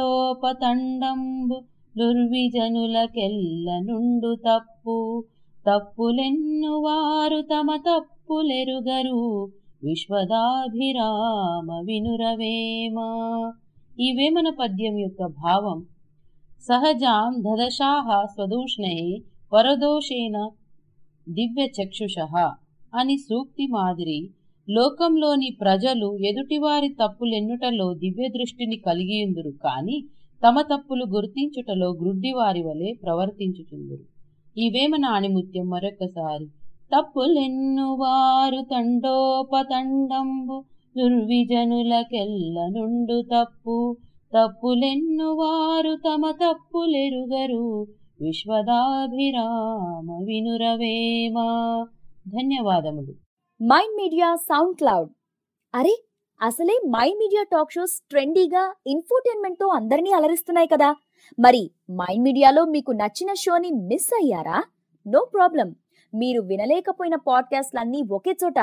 తండోపతండంబు దుర్విజనులకెల్ల నుండు తప్పు. తప్పులెన్ను వారు తమ తప్పులెరుగరు విశ్వదాభిరామ వినురవేమ. ఈ వేమన పద్యం యొక్క భావం: సహజాం దదశాః స్వదూష్ణే పరదోషేణ దివ్యచక్షుషః అని సూక్తి మాదిరి లోకంలోని ప్రజలు ఎదుటివారి తప్పులెన్నుటలో దివ్య దృష్టిని కలిగియుందురు, కాని తమ తప్పులు గుర్తించుటలో గ్రుడ్డివారి వలె ప్రవర్తించుచుందురు. ఈ వేమన ఆణిముత్యం మరొకసారి: తప్పులెన్ను వారు తండోపతండంబు దుర్విజనులకెల్ల నుండు తప్పు. తప్పులెన్ను వారు తమ తప్పులెరుగరు విశ్వదాభిరామ వినురవేమ. ధన్యవాదములు. Mind Media SoundCloud. అరే, అసలే మైండ్ మీడియా టాక్ షోస్ ట్రెండీగా ఇన్ఫోటైన్మెంట్ తో అందరినీ అలరిస్తున్నాయి కదా. మరి మైండ్ మీడియాలో మీకు నచ్చిన షోని మిస్ అయ్యారా? No problem. మీరు వినలేకపోయిన పాడ్కాస్ట్లన్నీ ఒకే చోట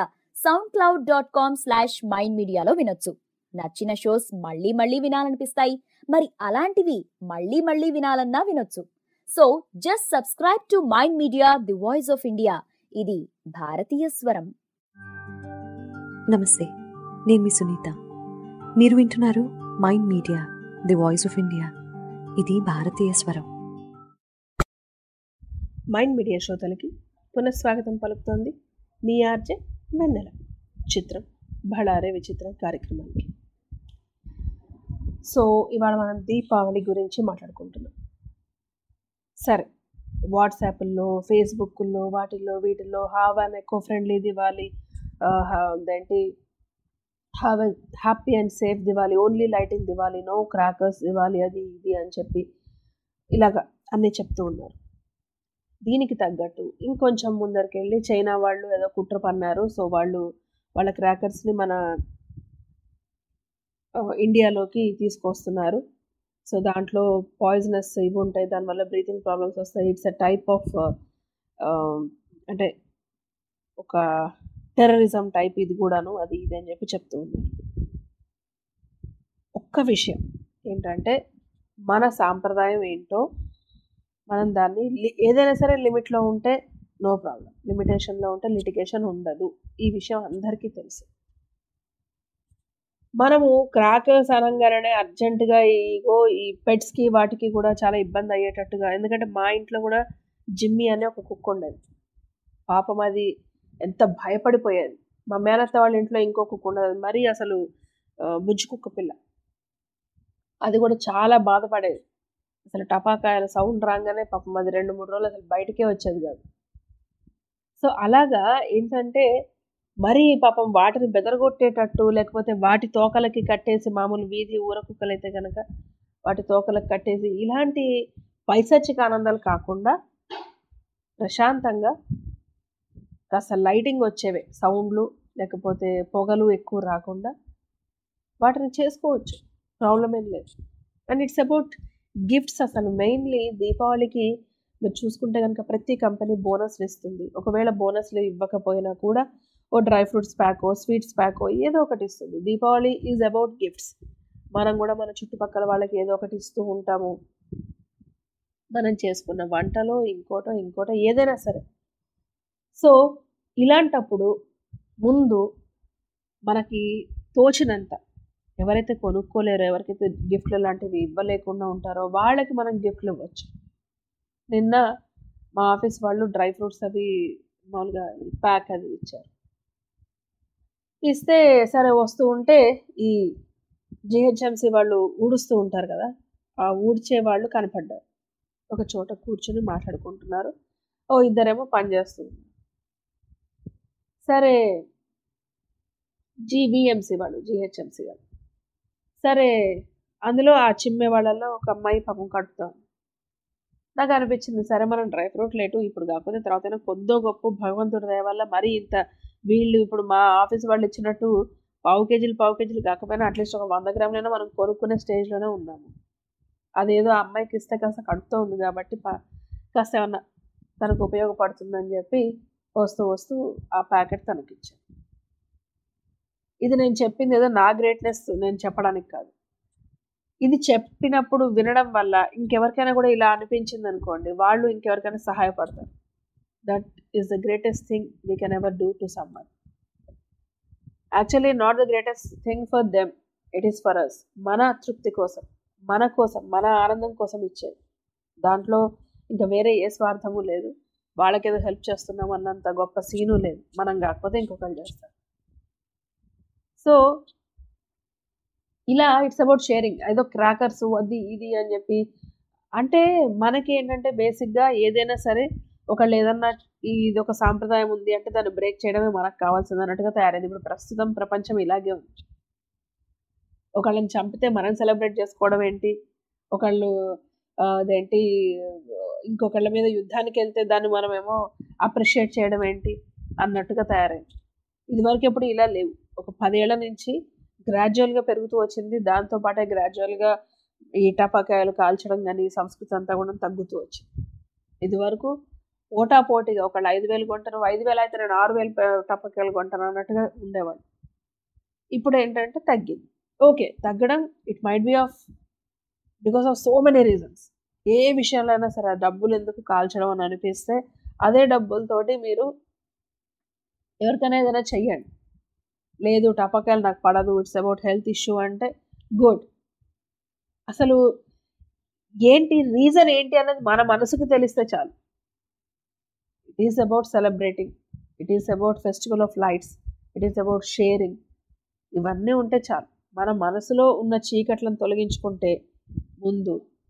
soundcloud.com/mindmedia వినొచ్చు. నచ్చిన షోస్ మళ్ళీ మళ్ళీ వినాలనిపిస్తాయి. మరి అలాంటివి మళ్ళీ మళ్ళీ వినాలన్నా వినొచ్చు. So just subscribe to Mind Media, the voice of India. ఇది భారతీయ స్వరం. నమస్తే, నేను మీ సునీత. మీరు వింటున్నారు Mind Media, the voice of India. ఇది భారతీయ స్వరం. మైండ్ మీడియా శ్రోతలకి పునఃస్వాగతం పలుకుతోంది మీ ఆర్జే వెన్నెల. చిత్రం బళారే విచిత్రం కార్యక్రమానికి. సో ఇవాళ మనం దీపావళి గురించి మాట్లాడుకుంటున్నాం. సరే, వాట్సాప్ల్లో, ఫేస్బుక్లో, వాటిల్లో వీటిల్లో have an eco friendly Diwali, అదేంటి have a happy and safe Diwali, only lighting Diwali, no crackers Diwali, అది ఇది అని చెప్పి ఇలాగా అన్నీ చెప్తూ ఉన్నారు. దీనికి తగ్గట్టు ఇంకొంచెం ముందరికెళ్ళి చైనా వాళ్ళు ఏదో కుట్ర పన్నారు. సో వాళ్ళ క్రాకర్స్ని మన ఇండియాలోకి తీసుకొస్తున్నారు. సో దాంట్లో పాయిజనస్ ఇవి ఉంటాయి, దానివల్ల బ్రీతింగ్ ప్రాబ్లమ్స్ వస్తాయి. ఇట్స్ ఎ టైప్ ఆఫ్ అంటే ఒక టెర్రరిజం టైప్ ఇది కూడాను, అది ఇది అని చెప్పి చెప్తూ ఉన్నారు. ఒక్క విషయం ఏంటంటే, మన సాంప్రదాయం ఏంటో మనం దాన్ని ఏదైనా సరే లిమిట్లో ఉంటే నో ప్రాబ్లం, లిమిటేషన్లో ఉంటే లిటిగేషన్ ఉండదు. ఈ విషయం అందరికీ తెలుసు. మనము క్రాకర్స్ అనగానే అర్జెంటుగా ఈ పెట్స్కి వాటికి కూడా చాలా ఇబ్బంది అయ్యేటట్టుగా, ఎందుకంటే మా ఇంట్లో కూడా జిమ్మి అనే ఒక కుక్క ఉండేది. పాపం అది ఎంత భయపడిపోయేది. మా మేనత్త వాళ్ళ ఇంట్లో ఇంకో కుక్క ఉండదు, మరి అసలు బుజ్జి కుక్క పిల్ల. అది కూడా చాలా బాధపడేది. అసలు టపాకాయల సౌండ్ రాగానే పాపం అది 2-3 రోజులు అసలు బయటకే వచ్చేది కాదు. సో అలాగా ఏంటంటే, మరి పాపం వాటిని బెదరగొట్టేటట్టు, లేకపోతే వాటి తోకలకి కట్టేసి, మామూలు వీధి ఊర కుక్కలైతే కనుక వాటి తోకలకు కట్టేసి, ఇలాంటి పైశాచిక ఆనందాలు కాకుండా ప్రశాంతంగా కాస్త లైటింగ్ వచ్చేవే, సౌండ్లు లేకపోతే పొగలు ఎక్కువ రాకుండా వాటిని చేసుకోవచ్చు, ప్రాబ్లం ఏం లేదు. అండ్ ఇట్స్ అబౌట్ గిఫ్ట్స్ అసలు మెయిన్లీ దీపావళికి మీరు చూసుకుంటే కనుక ప్రతి కంపెనీ బోనస్లు ఇస్తుంది. ఒకవేళ బోనస్లు ఇవ్వకపోయినా కూడా ఓ డ్రై ఫ్రూట్స్ ప్యాకో స్వీట్స్ ప్యాకో ఏదో ఒకటి ఇస్తుంది. Deepavali is about gifts. మనం కూడా మన చుట్టుపక్కల వాళ్ళకి ఏదో ఒకటి ఇస్తూ ఉంటాము. మనం చేసుకున్న వంటలో ఇంకోటో ఏదైనా సరే. సో ఇలాంటప్పుడు ముందు మనకి తోచినంత ఎవరైతే కొనుక్కోలేరో, ఎవరికైతే గిఫ్ట్లు లాంటివి ఇవ్వలేకుండా ఉంటారో వాళ్ళకి మనం గిఫ్ట్లు ఇవ్వచ్చు. నిన్న మా ఆఫీస్ వాళ్ళు డ్రై ఫ్రూట్స్ అవి మామూలుగా ప్యాక్ అది ఇచ్చారు. ఇస్తే సరే వస్తూ ఉంటే ఈ జిహెచ్ఎంసీ వాళ్ళు ఊడుస్తూ ఉంటారు కదా, ఆ ఊడ్చే వాళ్ళు కనపడ్డారు. ఒక చోట కూర్చొని మాట్లాడుకుంటున్నారు. ఇద్దరేమో పని చేస్తూ ఉన్నారు. సరే జీవీఎంసీ వాళ్ళు, జిహెచ్ఎంసీ వాళ్ళు, సరే అందులో ఆ చిమ్మే వాళ్ళల్లో ఒక అమ్మాయి పాపం కడుతాం. నాకు అనిపించింది సరే మనం డ్రై ఫ్రూట్ లేటు ఇప్పుడు కాకపోతే తర్వాత కొద్దో గొప్ప భగవంతుడి దయ వల్ల మరీ ఇంత వీళ్ళు ఇప్పుడు మా ఆఫీస్ వాళ్ళు ఇచ్చినట్టు పావు కేజీలు కాకపోయినా అట్లీస్ట్ ఒక 100 గ్రాములైనా మనం కొనుక్కునే స్టేజ్లోనే ఉన్నాము. అదేదో అమ్మాయికి ఇస్తే కాస్త కడుతూ ఉంది కాబట్టి కాస్త ఏమన్నా తనకు ఉపయోగపడుతుందని చెప్పి వస్తూ ఆ ప్యాకెట్ తనకిచ్చాను. ఇది నేను చెప్పింది ఏదో నా గ్రేట్నెస్ నేను చెప్పడానికి కాదు. ఇది చెప్పినప్పుడు వినడం వల్ల ఇంకెవరికైనా కూడా ఇలా అనిపించింది అనుకోండి, వాళ్ళు ఇంకెవరికైనా సహాయపడతారు. That is the greatest thing we can ever do to someone. Actually not the greatest thing for them, it is for us. మన తృప్తి కోసం, మన ఆనందం కోసం ఇచ్చేది. దాంట్లో ఇంకా వేరే ఏ స్వార్థము లేదు. వాళ్ళకేదో హెల్ప్ చేస్తున్నాం అన్నంత గొప్ప సీను లేదు. మనం కాకపోతే ఇంకొకరు చేస్తారు. సో ఇలా ఇట్స్ అబౌట్ షేరింగ్. ఏదో క్రాకర్స్ అది ఇది అని చెప్పి అంటే మనకి ఏంటంటే బేసిక్గా ఏదైనా సరే ఒకళ్ళు ఏదన్నా ఇది ఒక సాంప్రదాయం ఉంది అంటే దాన్ని బ్రేక్ చేయడమే మనకు కావాల్సింది అన్నట్టుగా తయారైంది. ఇప్పుడు ప్రస్తుతం ప్రపంచం ఇలాగే ఉంది. ఒకళ్ళని చంపితే మనం సెలబ్రేట్ చేసుకోవడం ఏంటి, ఒకళ్ళు అదేంటి ఇంకొకళ్ళ మీద యుద్ధానికి వెళ్తే దాన్ని మనమేమో అప్రిషియేట్ చేయడం ఏంటి అన్నట్టుగా తయారైంది. ఇదివరకు ఎప్పుడు ఇలా లేవు. ఒక 10 ఏళ్ల నుంచి గ్రాడ్యువల్గా పెరుగుతూ వచ్చింది. దాంతోపాటే గ్రాడ్యువల్గా ఈ టపాకాయలు కాల్చడం కానీ సంస్కృతి అంతా కూడా తగ్గుతూ వచ్చింది. ఇదివరకు పోటాపోటీగా ఒకళ్ళు 5,000 కొంటారు, 5,000 అయితే నేను 6,000 టపాకాయలు కొంటాను అన్నట్టుగా ఉండేవాళ్ళు. ఇప్పుడు ఏంటంటే తగ్గింది. ఓకే, తగ్గడం it might be of because of so many reasons. ఏ విషయంలో అయినా సరే డబ్బులు ఎందుకు కాల్చడం అని అనిపిస్తే అదే డబ్బులతోటి మీరు ఎవరికైనా ఏదైనా చెయ్యండి. లేదు టపాకాయలు నాకు పడదు, ఇట్స్ అబౌట్ హెల్త్ ఇష్యూ అంటే గుడ్. అసలు ఏంటి రీజన్ ఏంటి అన్నది మన మనసుకు తెలిస్తే చాలు. It is about celebrating, it is about festival of lights, it is about sharing. ఇవన్నీ ఉంటే చాలు. మన మనసులో ఉన్న చీకట్లను తొలగించుకుంటే ముందు,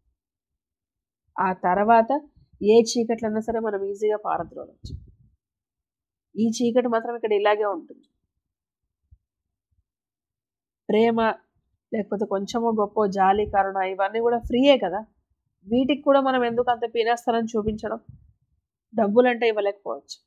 ఆ తర్వాత ఏ చీకట్లన్నా సరే మనం ఈజీగా పారద్రోలవచ్చు. ఈ చీకటి మాత్రం ఇక్కడ ఇలాగే ఉంటుంది. ప్రేమ లేకపోతే కొంచెమో గొప్ప జాలి కరుణ ఇవన్నీ కూడా ఫ్రీయే కదా. వీటికి కూడా మనం ఎందుకు అంత పీనేస్తారని చూపించడం? డబ్బులంటే ఇవ్వలేకపోవచ్చు.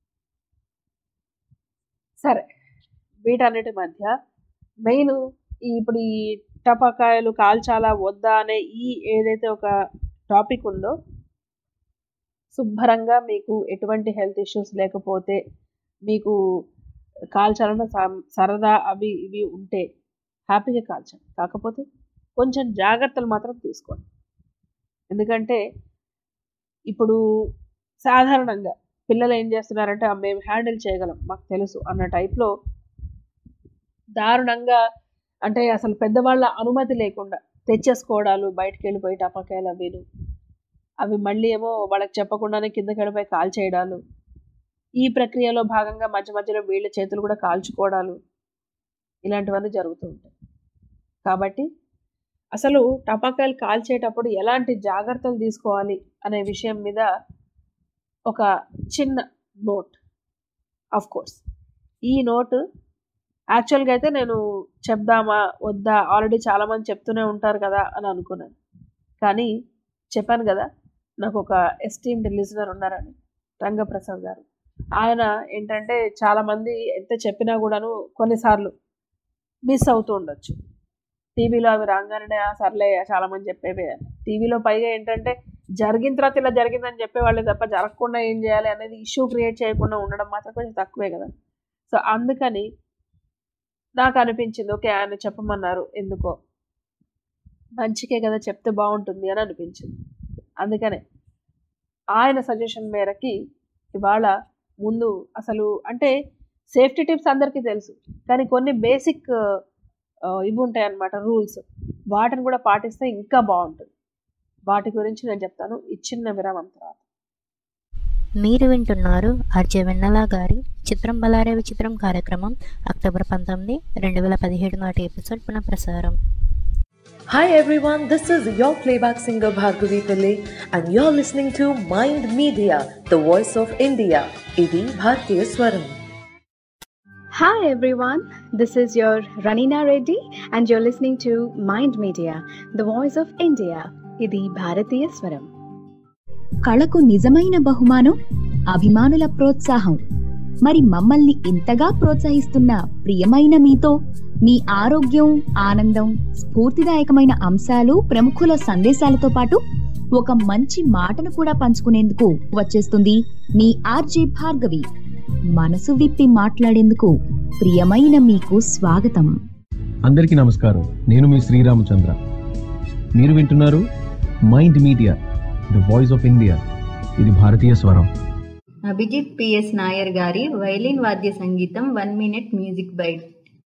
సరే, వీటన్నిటి మధ్య మెయిన్ ఇప్పుడు ఈ టపాకాయలు కాల్చాలా వద్దా అనే ఈ ఏదైతే ఒక టాపిక్ ఉందో, శుభ్రంగా మీకు ఎటువంటి హెల్త్ ఇష్యూస్ లేకపోతే మీకు కాల్చాలన్న సరదా అవి ఇవి ఉంటే హ్యాపీగా కాల్చండి. కాకపోతే కొంచెం జాగ్రత్తలు మాత్రం తీసుకోండి. ఎందుకంటే ఇప్పుడు సాధారణంగా పిల్లలు ఏం చేస్తున్నారంటే మేము హ్యాండిల్ చేయగలం, మాకు తెలుసు అన్న టైప్లో దారుణంగా అంటే అసలు పెద్దవాళ్ళ అనుమతి లేకుండా తెచ్చేసుకోవడాలు, బయటకు వెళ్ళిపోయి టపాకాయలు అవి మళ్ళీ ఏమో వాళ్ళకి చెప్పకుండానే కిందకి వెళ్ళిపోయి కాల్చేయడాలు, ఈ ప్రక్రియలో భాగంగా మధ్య మధ్యలో వీళ్ళ చేతులు కూడా కాల్చుకోవడాలు, ఇలాంటివన్నీ జరుగుతూ ఉంటాయి. కాబట్టి అసలు టపాకాయలు కాల్చేటప్పుడు ఎలాంటి జాగ్రత్తలు తీసుకోవాలి అనే విషయం మీద ఒక చిన్న నోట్. ఆఫ్ కోర్స్ ఈ నోట్ యాక్చువల్గా అయితే నేను చెప్దామా వద్దా, ఆల్రెడీ చాలామంది చెప్తూనే ఉంటారు కదా అని అనుకున్నాను. కానీ చెప్పాను కదా నాకు ఒక ఎస్టీమ్డ్ లిజనర్ ఉన్నారని, రంగప్రసాద్ గారు. ఆయన ఏంటంటే చాలామంది ఎంత చెప్పినా కూడాను కొన్నిసార్లు మిస్ అవుతూ ఉండొచ్చు. టీవీలో అవి రాగానే సర్లే చాలా మంది చెప్పేవే. టీవీలో పైగా ఏంటంటే జరిగిన తర్వాత ఇలా జరిగిందని చెప్పేవాళ్ళే తప్ప జరగకుండా ఏం చేయాలి అనేది ఇష్యూ క్రియేట్ చేయకుండా ఉండడం మాత్రం కొంచెం తక్కువే కదా. సో అందుకని నాకు అనిపించింది, ఓకే ఆయన చెప్పమన్నారు, ఎందుకో మంచికే కదా చెప్తే బాగుంటుంది అని అనిపించింది. అందుకనే ఆయన సజెషన్ మేరకి ఇవాళ ముందు అసలు అంటే సేఫ్టీ టిప్స్ అందరికీ తెలుసు, కానీ కొన్ని బేసిక్ ఇవి ఉంటాయి అన్నమాట రూల్స్, వాటిని కూడా పాటిస్తే ఇంకా బాగుంటుంది. వాటి గురించి నేను చెప్తాను ఈ చిన్న విరామం తర్వాత. మీరు వింటున్నారు ఆర్జే వెన్నెల గారి చిత్రం బలారే విచిత్రం కార్యక్రమం అక్టోబర్ 19, 2017 నాటి ఎపిసోడ్ పునఃప్రసారం. Hi everyone, this is your playback singer Bhargavi Pillai and you're listening to Mind Media, the voice of India. Idi Bharatiya Swaram. Hi everyone, this is your Ranina Reddy and you're listening to Mind Media, the voice of India. Idi Bharatiya Swaram. కళకు నిజమైన బహుమానం అభిమానుల ప్రోత్సాహం. మరి మమ్మల్ని ఇంతగా ప్రోత్సహిస్తున్న ప్రియమైన మీతో మీ ఆరోగ్యం, ఆనందం, స్ఫూర్తిదాయకమైన అంశాలు, ప్రముఖుల సందేశాలతో పాటు ఒక మంచి మాటను కూడా పంచుకునేందుకు వచ్చేస్తుంది మీ ఆర్జే భార్గవి. మనసు విప్పి మాట్లాడేందుకు ప్రియమైన మీకు స్వాగతం. అందరికీ నమస్కారం, నేను మీ శ్రీరామచంద్ర. మీరు వింటున్నారు Mind Media, the voice of India. ఇది భారతీయ స్వరం. అభిజిత్ పిఎస్ నాయర్ గారి వైలిన్ వాద్య సంగీతం 1 minute music bite.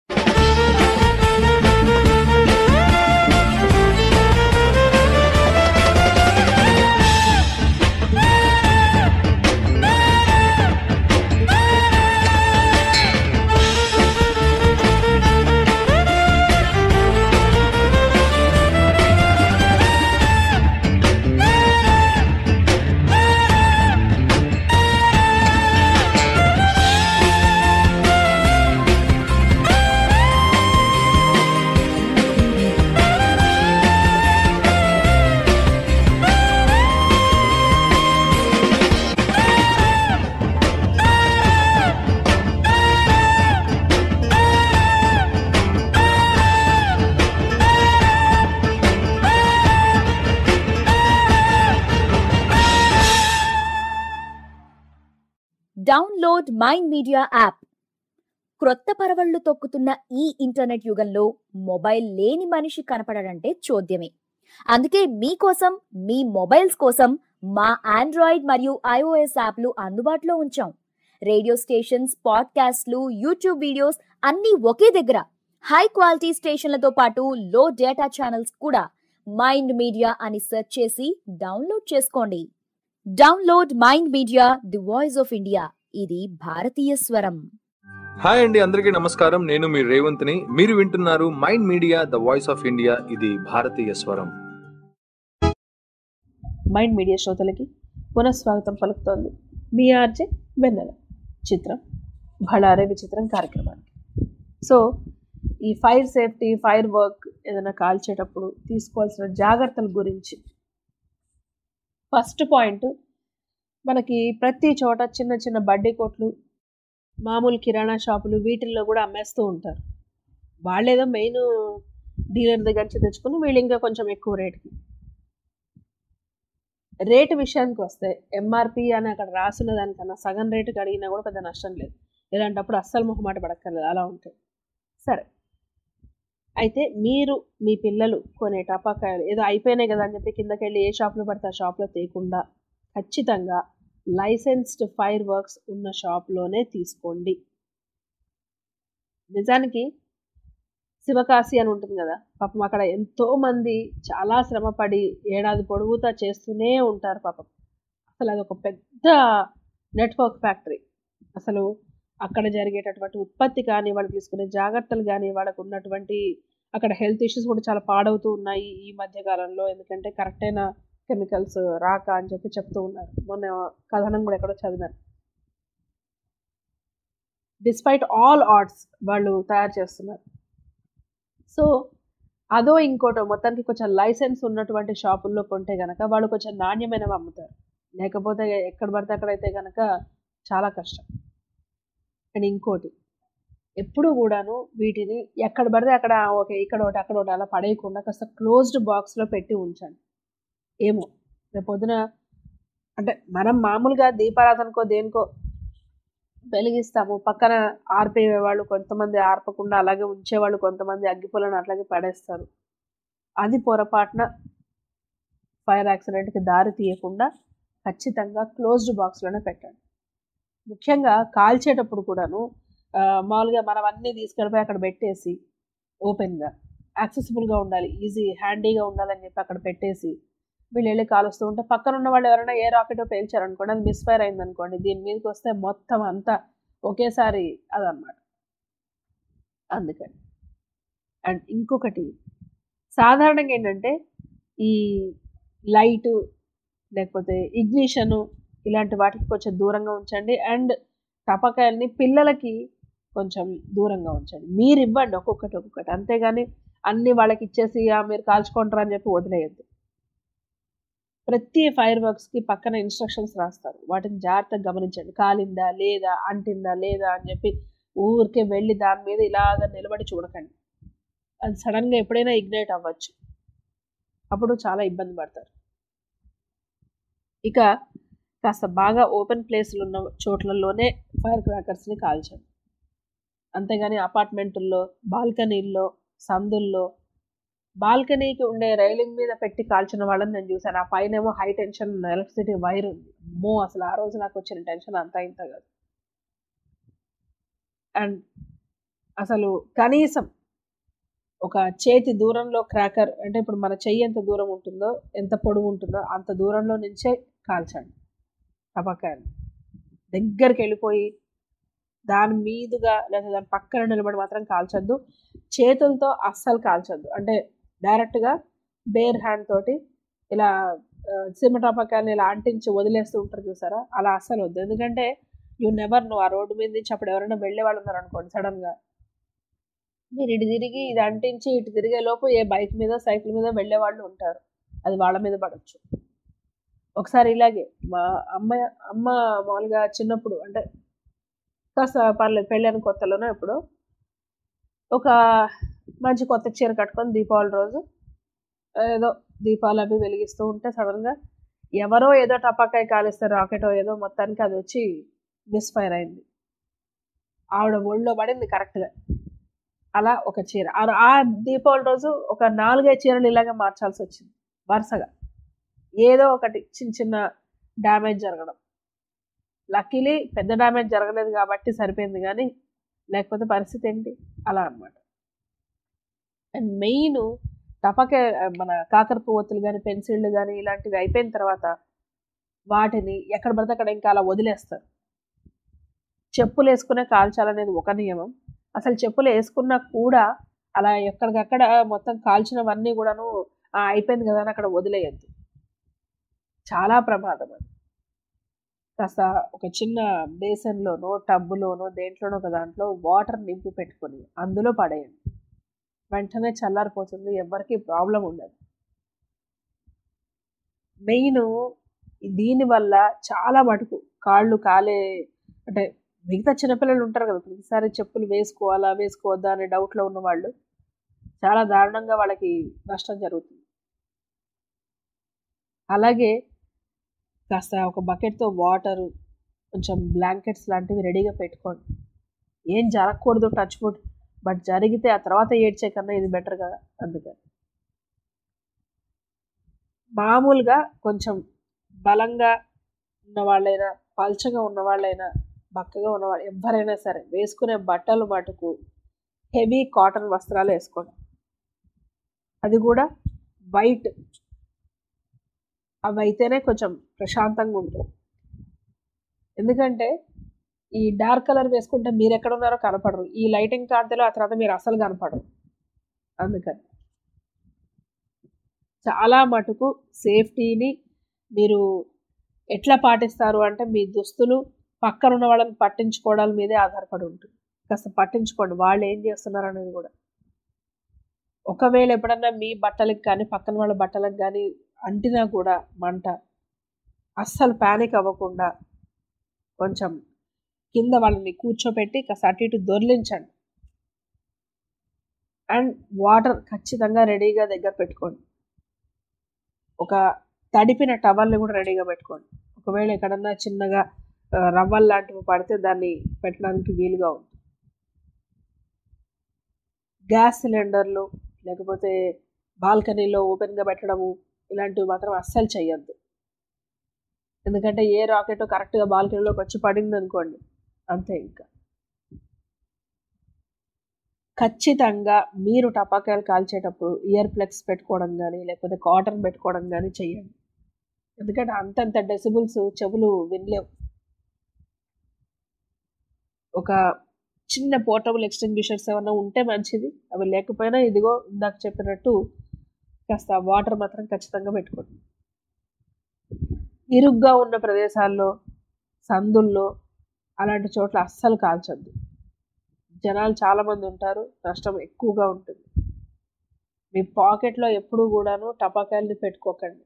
Download Mind Media app. క్రొత్త పరవళ్లు తొక్కుతున్న ఈ ఇంటర్నెట్ యుగంలో మొబైల్ లేని మనిషి కనపడడంటే చోద్యమే. అందుకే మీకోసం, మీ మొబైల్స్ కోసం మా ఆండ్రాయిడ్ మరియు iOS యాప్లు అందుబాటులో ఉంచాం. రేడియో స్టేషన్స్, పాడ్కాస్ట్లు, యూట్యూబ్ వీడియోస్ అన్నీ ఒకే దగ్గర. హై క్వాలిటీ స్టేషన్లతో పాటు లో డేటా ఛానల్స్ కూడా. మైండ్ మీడియా అని సెర్చ్ చేసి డౌన్లోడ్ చేసుకోండి. Download Mind Media, the voice of India. ఇది భారతీయ స్వరం. హాయ్ అండి, అందరికీ నమస్కారం. నేను మీ రేవంత్ని. మీరు వింటున్నారు Mind Media, the voice of India. ఇది భారతీయ స్వరం. మైండ్ మీడియా శ్రోతలకి పునఃస్వాగతం పలుకుతోంది మీ ఆర్జే వెన్నెల. చిత్రం బలారే విచిత్రం కార్యక్రమానికి. సో ఈ ఫైర్ సేఫ్టీ, ఫైర్ వర్క్ ఏదైనా కాల్చేటప్పుడు తీసుకోవాల్సిన జాగ్రత్తల గురించి ఫస్ట్ పాయింట్, మనకి ప్రతి చోట చిన్న చిన్న బడ్డీ కొట్లు, మామూలు కిరాణా షాపులు, వీటిల్లో కూడా అమ్మేస్తూ ఉంటారు. వాళ్ళేదో మెయిన్ డీలర్ దగ్గర నుంచి తెచ్చుకుని వీళ్ళు ఇంకా కొంచెం ఎక్కువ రేటుకి. రేటు విషయానికి వస్తే ఎంఆర్పి అని అక్కడ రాసున్న దానికన్నా సగం రేటుకి అడిగినా కూడా పెద్ద నష్టం లేదు. ఇలాంటప్పుడు అస్సలు మొహమాట పడక్కర్లేదు, అలా ఉంటాయి. సరే, అయితే మీరు మీ పిల్లలు కొనే టపాకాయలు ఏదో అయిపోయినాయి కదా అని చెప్పి కిందకి వెళ్ళి ఏ షాప్లో పడితే ఆ షాప్లో తీయకుండా ఖచ్చితంగా లైసెన్స్డ్ ఫైర్ వర్క్స్ ఉన్న షాప్లోనే తీసుకోండి. నిజానికి శివకాశి అని ఉంటుంది కదా, పాపం అక్కడ ఎంతోమంది చాలా శ్రమపడి ఏడాది పొడవుతా చేస్తూనే ఉంటారు పాపం. అసలు అదొక పెద్ద నెట్వర్క్ ఫ్యాక్టరీ. అసలు అక్కడ జరిగేటటువంటి ఉత్పత్తి కానీ, వాళ్ళు తీసుకునే జాగ్రత్తలు కానీ, వాళ్ళకు ఉన్నటువంటి అక్కడ హెల్త్ ఇష్యూస్ కూడా చాలా పాడవుతూ ఉన్నాయి ఈ మధ్య కాలంలో. ఎందుకంటే కరెక్ట్ అయిన కెమికల్స్ రాక అని చెప్పి చెప్తూ ఉన్నారు. మొన్న కథనం కూడా ఎక్కడో చదివాను. డిస్పైట్ ఆల్ ఆర్ట్స్ వాళ్ళు తయారు చేస్తున్నారు. సో అదో ఇంకోటో మొత్తానికి కొంచెం లైసెన్స్ ఉన్నటువంటి షాపుల్లో కొంటే కనుక వాళ్ళు కొంచెం నాణ్యమైనవి అమ్ముతారు. లేకపోతే ఎక్కడ పడితే అక్కడైతే కనుక చాలా కష్టం. అండ్ ఇంకోటి ఎప్పుడు కూడాను వీటిని ఎక్కడ పడితే అక్కడ ఓకే ఇక్కడ ఒకటి అక్కడ ఒకటి అలా పడేయకుండా కాస్త క్లోజ్డ్ బాక్స్లో పెట్టి ఉంచండి. ఏమో రేపు పొద్దున అంటే మనం మామూలుగా దీపారాధనకో దేనికో వెలిగిస్తాము, పక్కన ఆర్పేవే వాళ్ళు కొంతమంది, ఆర్పకుండా అలాగే ఉంచేవాళ్ళు కొంతమంది అగ్గిపుల్లను అట్లాగే పడేస్తారు. అది పొరపాటున ఫైర్ యాక్సిడెంట్కి దారి తీయకుండా ఖచ్చితంగా క్లోజ్డ్ బాక్స్లోనే పెట్టండి. ముఖ్యంగా కాల్చేటప్పుడు కూడాను మామూలుగా మనం అన్నీ తీసుకెళ్ళిపోయి అక్కడ పెట్టేసి ఓపెన్గా యాక్సెసిబుల్గా ఉండాలి, ఈజీ హ్యాండీగా ఉండాలని చెప్పి అక్కడ పెట్టేసి వీళ్ళు వెళ్ళి కాలుస్తూ ఉంటే పక్కన ఉన్న వాళ్ళు ఎవరైనా ఏ రాకెటో పేల్చారనుకోండి, అది మిస్ఫైర్ అయిందనుకోండి, దీని మీదకి వస్తే మొత్తం అంతా ఒకేసారి అదనమాట. అందుకని అండ్ ఇంకొకటి సాధారణంగా ఏంటంటే ఈ లైటు లేకపోతే ఇగ్నిషను ఇలాంటి వాటికి కొంచెం దూరంగా ఉంచండి. అండ్ టపాకాయల్ని పిల్లలకి కొంచెం దూరంగా ఉంచండి. మీరు ఇవ్వండి ఒక్కొక్కటి, అంతేగాని అన్నీ వాళ్ళకి ఇచ్చేసి మీరు కాల్చుకుంటారా అని చెప్పి వదిలేయద్దు. ప్రతి ఫైర్ వర్క్స్కి పక్కన ఇన్స్ట్రక్షన్స్ రాస్తారు, వాటిని జాగ్రత్తగా గమనించండి. కాలిందా లేదా, అంటిందా లేదా అని చెప్పి ఊరికే వెళ్ళి దాని మీద ఇలాగ నిలబడి చూడకండి. అది సడన్గా ఎప్పుడైనా ఇగ్నైట్ అవ్వచ్చు, అప్పుడు చాలా ఇబ్బంది పడతారు. ఇక కాస్త బాగా ఓపెన్ ప్లేస్లు ఉన్న చోట్లలోనే ఫైర్ క్రాకర్స్ని కాల్చండి. అంతేగాని అపార్ట్మెంటుల్లో, బాల్కనీల్లో, సందుల్లో, బాల్కనీకి ఉండే రైలింగ్ మీద పెట్టి కాల్చిన వాళ్ళని నేను చూశాను. ఆ పైన ఏమో హై టెన్షన్ ఎలక్ట్రిసిటీ వైర్ ఉంది. అమ్మో, అసలు ఆ రోజు నాకు వచ్చిన టెన్షన్ అంతా ఇంత కాదు. అండ్ అసలు కనీసం ఒక చేతి దూరంలో క్రాకర్, అంటే ఇప్పుడు మన చెయ్యి ఎంత దూరం ఉంటుందో, ఎంత పొడవు ఉంటుందో అంత దూరంలో నుంచే కాల్చండి. టపాకాయలు దగ్గరికి వెళ్ళిపోయి దాని మీదుగా లేదా దాని పక్కన నిలబడి మాత్రం కాల్చొద్దు. చేతులతో అస్సలు కాల్చొద్దు. అంటే డైరెక్ట్గా బేర్ హ్యాండ్ తోటి ఇలా సీమ టపాకాయలు ఇలా అంటించి వదిలేస్తూ ఉంటారు చూసారా, అలా అస్సలు వద్దు. ఎందుకంటే యూ నెవర్ నో, ఆ రోడ్డు మీద నుంచి అప్పుడు ఎవరైనా వెళ్ళే వాళ్ళు ఉన్నారు అనుకోండి, సడన్గా మీరు ఇటు తిరిగి ఇది అంటించి ఇటు తిరిగే లోపు ఏ బైక్ మీద సైకిల్ మీద వెళ్ళే వాళ్ళు ఉంటారు, అది వాళ్ళ మీద పడవచ్చు. ఒకసారి ఇలాగే మా అమ్మ మామూలుగా చిన్నప్పుడు, అంటే కాస్త పర్లేదు పెళ్ళైన కొత్తలోనే ఎప్పుడు ఒక మంచి కొత్త చీర కట్టుకొని దీపావళి రోజు ఏదో దీపాలు అవి వెలిగిస్తూ ఉంటే సడన్గా ఎవరో ఏదో టపాకాయ కాలిస్తారు, రాకెటో ఏదో, మొత్తానికి అది వచ్చి మిస్ఫైర్ అయింది. ఆవిడ ఒళ్ళో పడింది కరెక్ట్గా. అలా ఒక చీర ఆ దీపావళి రోజు ఒక 4-5 చీరలు ఇలాగే మార్చాల్సి వచ్చింది వరుసగా. ఏదో ఒకటి చిన్న చిన్న డ్యామేజ్ జరగడం. లక్కీలీ పెద్ద డ్యామేజ్ జరగలేదు కాబట్టి సరిపోయింది, కానీ లేకపోతే పరిస్థితి ఏంటి అలా అన్నమాట. అండ్ మెయిన్ టపాకాయ మన కాకర పువ్వొత్తులు కానీ పెన్సిళ్ళు కానీ ఇలాంటివి అయిపోయిన తర్వాత వాటిని ఎక్కడ పడితే అక్కడ ఇంకా అలా వదిలేస్తారు. చెప్పులు వేసుకునే కాల్చాలనేది ఒక నియమం. అసలు చెప్పులు వేసుకున్నా కూడా అలా ఎక్కడికక్కడ మొత్తం కాల్చినవన్నీ కూడాను అయిపోయింది కదా అని అక్కడ వదిలేయద్దు, చాలా ప్రమాదం అది. కాస్త ఒక చిన్న బేసన్లోనో టబ్బులోనో దేంట్లోనో ఒక దాంట్లో వాటర్ నింపి పెట్టుకొని అందులో పడేయండి. వెంటనే చల్లారిపోతుంది, ఎవరికి ప్రాబ్లం ఉండదు. మెయిన్ దీనివల్ల చాలా మటుకు కాళ్ళు కాలే, అంటే మిగతా చిన్నపిల్లలు ఉంటారు కదా, ప్రతిసారి చెప్పులు వేసుకోవాలా వేసుకోవద్దా అనే డౌట్లో ఉన్నవాళ్ళు చాలా దారుణంగా వాళ్ళకి నష్టం జరుగుతుంది. అలాగే కాస్త ఒక బకెట్తో వాటరు, కొంచెం బ్లాంకెట్స్ లాంటివి రెడీగా పెట్టుకోండి. ఏం జరగకూడదు టచ్ వుడ్, బట్ జరిగితే ఆ తర్వాత ఏడ్చే కన్నా ఇది బెటర్ కదా. అందుకని మామూలుగా కొంచెం బలంగా ఉన్నవాళ్ళైనా, పల్చగా ఉన్నవాళ్ళైనా, బక్కగా ఉన్నవాళ్ళు ఎవరైనా సరే వేసుకునే బట్టలు మటుకు హెవీ కాటన్ వస్త్రాలు వేసుకోండి. అది కూడా వైట్, అవి అయితేనే కొంచెం ప్రశాంతంగా ఉంటుంది. ఎందుకంటే ఈ డార్క్ కలర్ వేసుకుంటే మీరు ఎక్కడ ఉన్నారో కనపడరు, ఈ లైటింగ్ కాంతిలో ఆ తర్వాత మీరు అసలు కనపడరు. అందుకని చాలా మటుకు సేఫ్టీని మీరు ఎట్లా పాటిస్తారు అంటే మీ దుస్తులు పక్కన ఉన్న వాళ్ళని పట్టించుకోవడాల మీదే ఆధారపడి ఉంటుంది. కాస్త పట్టించుకోండి వాళ్ళు ఏం చేస్తున్నారు అనేది కూడా. ఒకవేళ ఎప్పుడన్నా మీ బట్టలకు కానీ పక్కన వాళ్ళ బట్టలకు కానీ అంటినా కూడా మంట, అస్సలు ప్యానిక్ అవ్వకుండా కొంచెం కింద వాళ్ళని కూర్చోపెట్టి కాస్త అటు ఇటు దొర్లించండి. అండ్ వాటర్ ఖచ్చితంగా రెడీగా దగ్గర పెట్టుకోండి. ఒక తడిపిన టవల్ని కూడా రెడీగా పెట్టుకోండి. ఒకవేళ ఎక్కడన్నా చిన్నగా రవ్వలు లాంటివి పడితే దాన్ని పెట్టడానికి వీలుగా ఉంటుంది. గ్యాస్ సిలిండర్లు లేకపోతే బాల్కనీలో ఓపెన్గా పెట్టడము ఇలాంటివి మాత్రం అస్సలు చేయొద్దు. ఎందుకంటే ఏ రాకెట్ కరెక్ట్గా బాల్కనీలోకి వచ్చి పడింది అనుకోండి, అంతే. ఇంకా ఖచ్చితంగా మీరు టపాకాయలు కాల్చేటప్పుడు ఇయర్ ప్లగ్స్ పెట్టుకోవడం కానీ లేకపోతే కాటన్ పెట్టుకోవడం కానీ చేయండి. ఎందుకంటే అంతంత డెసిబుల్స్ చెవులు వినలేవు. ఒక చిన్న పోర్టబుల్ ఎక్స్టింగ్విషర్స్ ఏమన్నా ఉంటే మంచిది. అవి లేకపోయినా ఇదిగో ఇందాక చెప్పినట్టు కాస్త వాటర్ మాత్రం ఖచ్చితంగా పెట్టుకోండి. ఇరుగ్గా ఉన్న ప్రదేశాల్లో, సందుల్లో అలాంటి చోట్ల అస్సలు కాల్చొద్దు. జనాలు చాలామంది ఉంటారు, నష్టం ఎక్కువగా ఉంటుంది. మీ పాకెట్లో ఎప్పుడూ కూడాను టపాకాయల్ని పెట్టుకోకండి.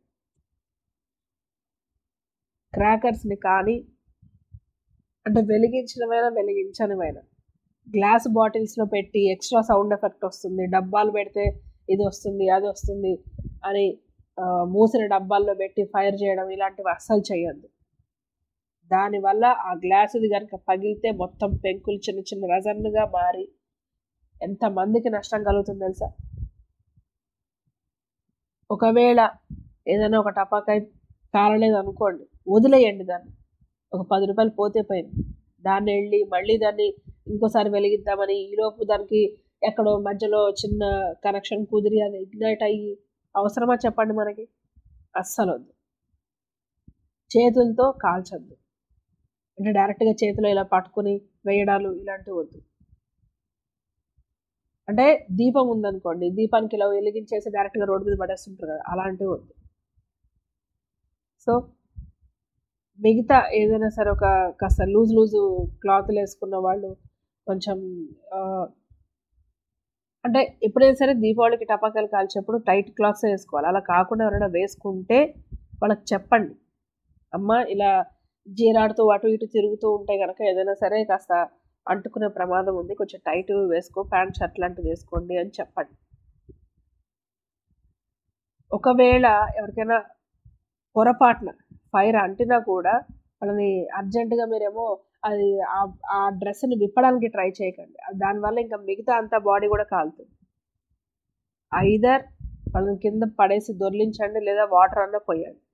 క్రాకర్స్ని కానీ అంటే వెలిగించినవైనా వెలిగించనివైనా గ్లాస్ బాటిల్స్లో పెట్టి ఎక్స్ట్రా సౌండ్ ఎఫెక్ట్ వస్తుంది, డబ్బాలు పెడితే ఇది వస్తుంది అది వస్తుంది అని మూసిన డబ్బాల్లో పెట్టి ఫైర్ చేయడం ఇలాంటివి అస్సలు చేయొద్దు. దానివల్ల ఆ గ్లాసుది కనుక పగిలితే మొత్తం పెంకులు చిన్న చిన్న రజన్నుగా మారి ఎంతమందికి నష్టం కలుగుతుంది తెలుసా. ఒకవేళ ఏదైనా ఒక టపాకాయ కాలలేదు అనుకోండి, వదిలేయండి దాన్ని. ఒక 10 రూపాయలు పోతే పోయింది. దాన్ని వెళ్ళి మళ్ళీ దాన్ని ఇంకోసారి వెలిగిద్దామని ఈలోపు దానికి ఎక్కడో మధ్యలో చిన్న కనెక్షన్ కుదిరి అది ఇగ్నైట్ అయ్యి అవసరమా చెప్పండి మనకి? అస్సలు వద్దు. చేతులతో కాల్చొద్దు. అంటే డైరెక్ట్గా చేతిలో ఇలా పట్టుకుని వేయడాలు ఇలాంటివి వద్దు. అంటే దీపం ఉందనుకోండి, దీపానికి ఇలా వెలిగించేసి డైరెక్ట్గా రోడ్డు మీద పడేస్తుంటారు కదా, అలాంటివి వద్దు. సో మిగతా ఏదైనా సరే ఒక కాస్త లూజు క్లాత్లు వేసుకున్న వాళ్ళు కొంచెం అంటే ఎప్పుడైనా సరే దీపావళికి టపాకాయలు కాల్చేప్పుడు టైట్ క్లాత్స్ వేసుకోవాలి. అలా కాకుండా ఎవరైనా వేసుకుంటే వాళ్ళకి చెప్పండి, అమ్మ ఇలా జీరాడుతూ అటు ఇటు తిరుగుతూ ఉంటే కనుక ఏదైనా సరే కాస్త అంటుకునే ప్రమాదం ఉంది, కొంచెం టైట్ వేసుకో, ప్యాంట్ షర్ట్ లాంటివి వేసుకోండి అని చెప్పండి. ఒకవేళ ఎవరికైనా పొరపాటున ఫైర్ అంటినా కూడా వాళ్ళని అర్జెంటుగా మీరేమో అది ఆ డ్రెస్ని విప్పడానికి ట్రై చేయకండి. దానివల్ల ఇంకా మిగతా అంతా బాడీ కూడా కాలుతుంది. ఐదర్ వాళ్ళని కింద పడేసి దొర్లించండి లేదా వాటర్ అన్నా పోయండి.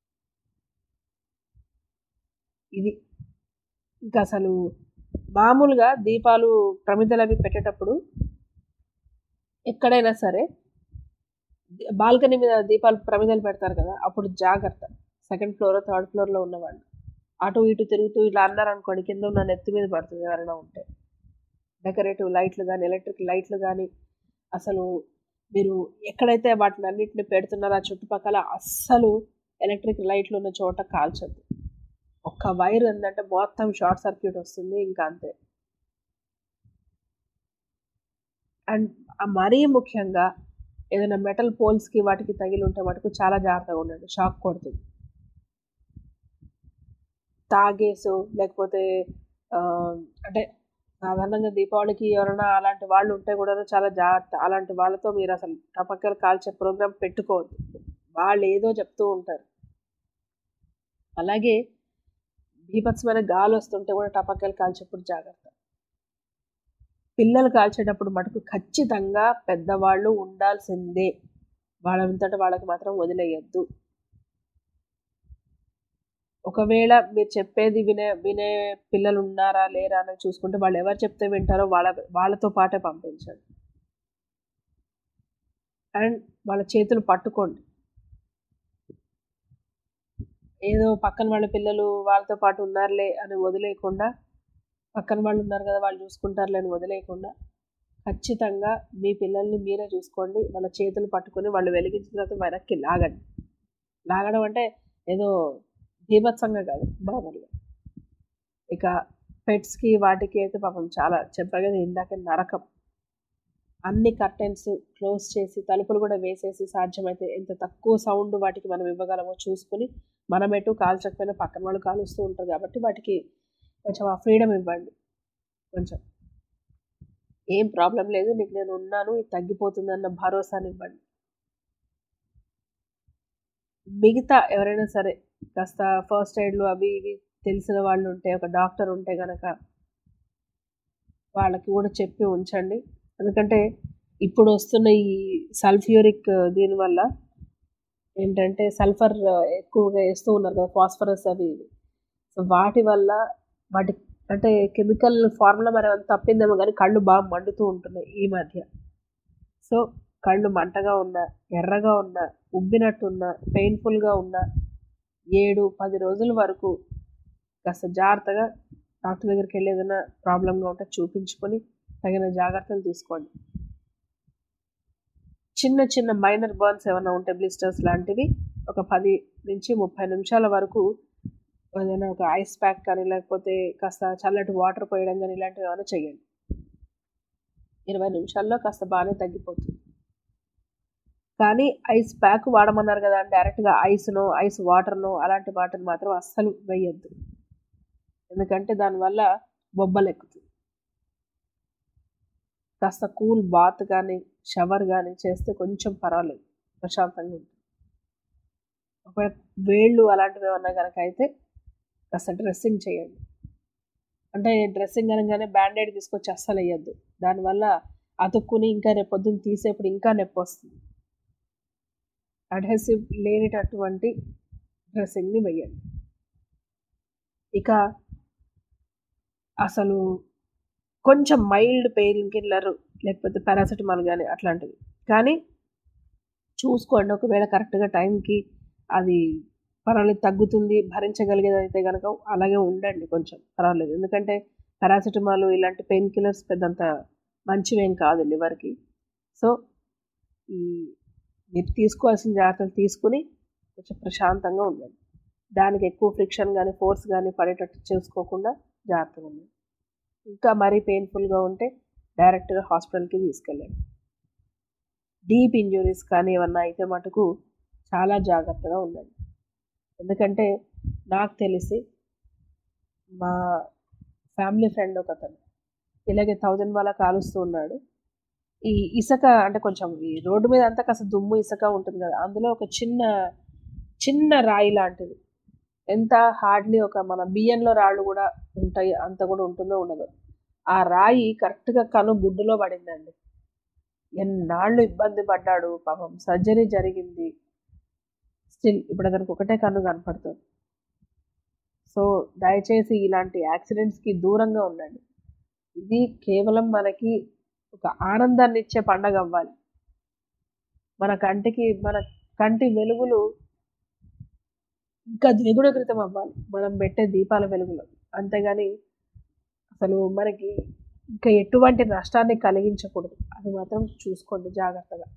ఇది ఇంకా అసలు మామూలుగా దీపాలు ప్రమిదలు అవి పెట్టేటప్పుడు ఎక్కడైనా సరే బాల్కనీ మీద దీపాలు ప్రమిదలు పెడతారు కదా, అప్పుడు జాగ్రత్త. 2nd ఫ్లోర్ 3rd ఫ్లోర్లో ఉన్నవాళ్ళు అటు ఇటు తిరుగుతూ ఇలా అన్నారనుకోండి, కింద ఉన్న నెత్తి మీద పడుతుంది ఎవరైనా ఉంటే. డెకరేటివ్ లైట్లు కానీ ఎలక్ట్రిక్ లైట్లు కానీ అసలు మీరు ఎక్కడైతే వాటిని అన్నింటిని పెడుతున్నారో ఆ చుట్టుపక్కల అస్సలు ఎలక్ట్రిక్ లైట్లు ఉన్న చోట కాల్చొద్దు. ఒక్క వైర్ ఏంటంటే మొత్తం షార్ట్ సర్క్యూట్ వస్తుంది, ఇంకా అంతే. అండ్ మరీ ముఖ్యంగా ఏదైనా మెటల్ పోల్స్కి వాటికి తగిలి ఉంటే మటుకు చాలా జాగ్రత్తగా ఉండండి, షాక్ కొడుతుంది. తాగేసు లేకపోతే అంటే సాధారణంగా దీపావళికి ఎవరైనా అలాంటి వాళ్ళు ఉంటే కూడా చాలా జాగ్రత్త. అలాంటి వాళ్ళతో మీరు అసలు టపాకాయలు కాల్చే ప్రోగ్రాం పెట్టుకోవద్దు, వాళ్ళు ఏదో చెప్తూ ఉంటారు. అలాగే బీభత్సమైన గాలి వస్తుంటే కూడా టపాకాయలు కాల్చేప్పుడు జాగ్రత్త. పిల్లలు కాల్చేటప్పుడు మటుకు ఖచ్చితంగా పెద్దవాళ్ళు ఉండాల్సిందే, వాళ్ళంతటా వాళ్ళకి మాత్రం వదిలేయద్దు. ఒకవేళ మీరు చెప్పేది వినే పిల్లలు ఉన్నారా లేరా అని చూసుకుంటే వాళ్ళు ఎవరు చెప్తే వింటారో వాళ్ళతో పాటే పంపించండి. అండ్ వాళ్ళ చేతులు పట్టుకోండి. ఏదో పక్కన వాళ్ళ పిల్లలు వాళ్ళతో పాటు ఉన్నారులే అని వదిలేయకుండా, పక్కన వాళ్ళు ఉన్నారు కదా వాళ్ళు చూసుకుంటారులే అని వదిలేయకుండా ఖచ్చితంగా మీ పిల్లల్ని మీరే చూసుకోండి. వాళ్ళ చేతులు పట్టుకొని వాళ్ళు వెలిగించిన తర్వాత వెనక్కి లాగండి. లాగడం అంటే ఏదో బీభత్సంగా కాదు, మామూలుగా. ఇక పెట్స్కి వాటికి అయితే పాపం చాలా చెప్పగా ఇందాక నరకం. అన్ని కర్టెన్స్ క్లోజ్ చేసి తలుపులు కూడా వేసేసి సాధ్యమైతే ఎంత తక్కువ సౌండ్ వాటికి మనం ఇవ్వగలమో చూసుకుని, మనం ఎటు కాల్చకపోయినా పక్కన వాళ్ళు కాలుస్తూ ఉంటారు కాబట్టి వాటికి కొంచెం ఆ ఫ్రీడమ్ ఇవ్వండి. కొంచెం ఏం ప్రాబ్లం లేదు, నీకు నేను ఉన్నాను, ఇది తగ్గిపోతుంది అన్న భరోసానివ్వండి. మిగతా ఎవరైనా సరే కాస్త ఫస్ట్ ఎయిడ్లు అవి ఇవి తెలిసిన వాళ్ళు ఉంటే, ఒక డాక్టర్ ఉంటే కనుక వాళ్ళకి కూడా చెప్పి ఉంచండి. ఎందుకంటే ఇప్పుడు వస్తున్న ఈ సల్ఫ్యూరిక్ దీనివల్ల ఏంటంటే సల్ఫర్ ఎక్కువగా వేస్తూ ఉన్నారు కదా, ఫాస్ఫరస్ అవి ఇవి. సో వాటి వల్ల వాటి అంటే కెమికల్ ఫార్ములా మరి అంత తప్పిందేమో కానీ కళ్ళు బాగా మండుతూ ఉంటున్నాయి ఈ మధ్య. సో కళ్ళు మంటగా ఉన్నా, ఎర్రగా ఉన్నా, ఉబ్బినట్టున్నా, పెయిన్ఫుల్గా ఉన్నా 7-10 రోజుల వరకు కాస్త జాగ్రత్తగా డాక్టర్ దగ్గరికి వెళ్ళి ఏదైనా ప్రాబ్లంగా ఉంటే చూపించుకొని తగిన జాగ్రత్తలు తీసుకోండి. చిన్న చిన్న మైనర్ బర్న్స్ ఏమైనా ఉంటే బ్లిస్టర్స్ లాంటివి ఒక 10-30 నిమిషాల వరకు ఏదైనా ఒక ఐస్ ప్యాక్ కానీ లేకపోతే కాస్త చల్లటి వాటర్ పోయడం కానీ ఇలాంటివి ఏమైనా చేయండి. 20 నిమిషాల్లో కాస్త బాగానే తగ్గిపోతుంది. కానీ ఐస్ ప్యాక్ వాడమన్నారు కదా అని డైరెక్ట్గా ఐస్ వాటర్నో అలాంటి వాటిని మాత్రం అస్సలు వేయద్దు. ఎందుకంటే దానివల్ల బొబ్బలు ఎక్కుతుంది. కాస్త కూల్ బాత్ కానీ షవర్ కానీ చేస్తే కొంచెం పర్వాలేదు, ప్రశాంతంగా ఉంటుంది. ఒకవేళ వేళ్ళు అలాంటివి ఏమన్నా కనుక అయితే కాస్త డ్రెస్సింగ్ చేయండి. అంటే డ్రెస్సింగ్ అనగానే బ్యాండేడ్ తీసుకొచ్చి అస్సలు వేయద్దు, దానివల్ల అతుక్కుని ఇంకా రేపు పొద్దున్న తీసేప్పుడు ఇంకా నొప్పి వస్తుంది. అడ్హెసివ్ లేనిటటువంటి డ్రెస్సింగ్ని వేయండి. ఇక అసలు కొంచెం మైల్డ్ పెయిన్ కిల్లర్ లేకపోతే పారాసిటమాల్ కానీ అట్లాంటివి కానీ చూసుకోండి. ఒకవేళ కరెక్ట్గా టైంకి అది పర్వాలేదు తగ్గుతుంది, భరించగలిగేది అయితే కనుక అలాగే ఉండండి, కొంచెం పర్వాలేదు. ఎందుకంటే పారాసిటమాల్ ఇలాంటి పెయిన్ కిల్లర్స్ పెద్దంత మంచివేం కాదు లివర్కి. సో ఈ మీరు తీసుకోవాల్సిన జాగ్రత్తలు తీసుకుని కొంచెం ప్రశాంతంగా ఉండండి. దానికి ఎక్కువ ఫ్రిక్షన్ కానీ ఫోర్స్ కానీ పడేటట్టు చేసుకోకుండా జాగ్రత్తగా ఉండండి. ఇంకా మరీ పెయిన్ఫుల్గా ఉంటే డైరెక్ట్గా హాస్పిటల్కి తీసుకెళ్ళండి. డీప్ ఇంజురీస్ కానీ ఏమన్నా అయితే మటుకు చాలా జాగ్రత్తగా ఉండండి. ఎందుకంటే నాకు తెలిసి మా ఫ్యామిలీ ఫ్రెండ్ ఒక అతను ఇలాగే 1000 వాళ్ళ కాలుస్తూ ఉన్నాడు. ఈ ఇసుక అంటే కొంచెం ఈ రోడ్డు మీద అంతా కాస్త దుమ్ము ఇసుక ఉంటుంది కదా, అందులో ఒక చిన్న రాయి లాంటిది, ఎంత హార్డ్లీ ఒక మన బియ్యంలో రాళ్ళు కూడా ఉంటాయి అంత కూడా ఉంటుందో ఉండదో, ఆ రాయి కరెక్ట్గా కను గుడ్డులో పడిందండి. ఎన్నాళ్ళు ఇబ్బంది పడ్డాడు పాపం. సర్జరీ జరిగింది, స్టిల్ ఇప్పుడు అతనికి ఒకటే కన్ను కనపడుతుంది. సో దయచేసి ఇలాంటి యాక్సిడెంట్స్కి దూరంగా ఉండండి. ఇది కేవలం మనకి ఒక ఆనందాన్ని ఇచ్చే పండగ అవ్వాలి. మన కంటి వెలుగులు ఇంకా ద్విగుణీకృతం అవ్వాలి మనం పెట్టే దీపాల వెలుగులో. అంతేగాని అసలు మనకి ఇంకా ఎటువంటి నష్టాన్ని కలిగించకూడదు, అది మాత్రం చూసుకోండి జాగ్రత్తగా.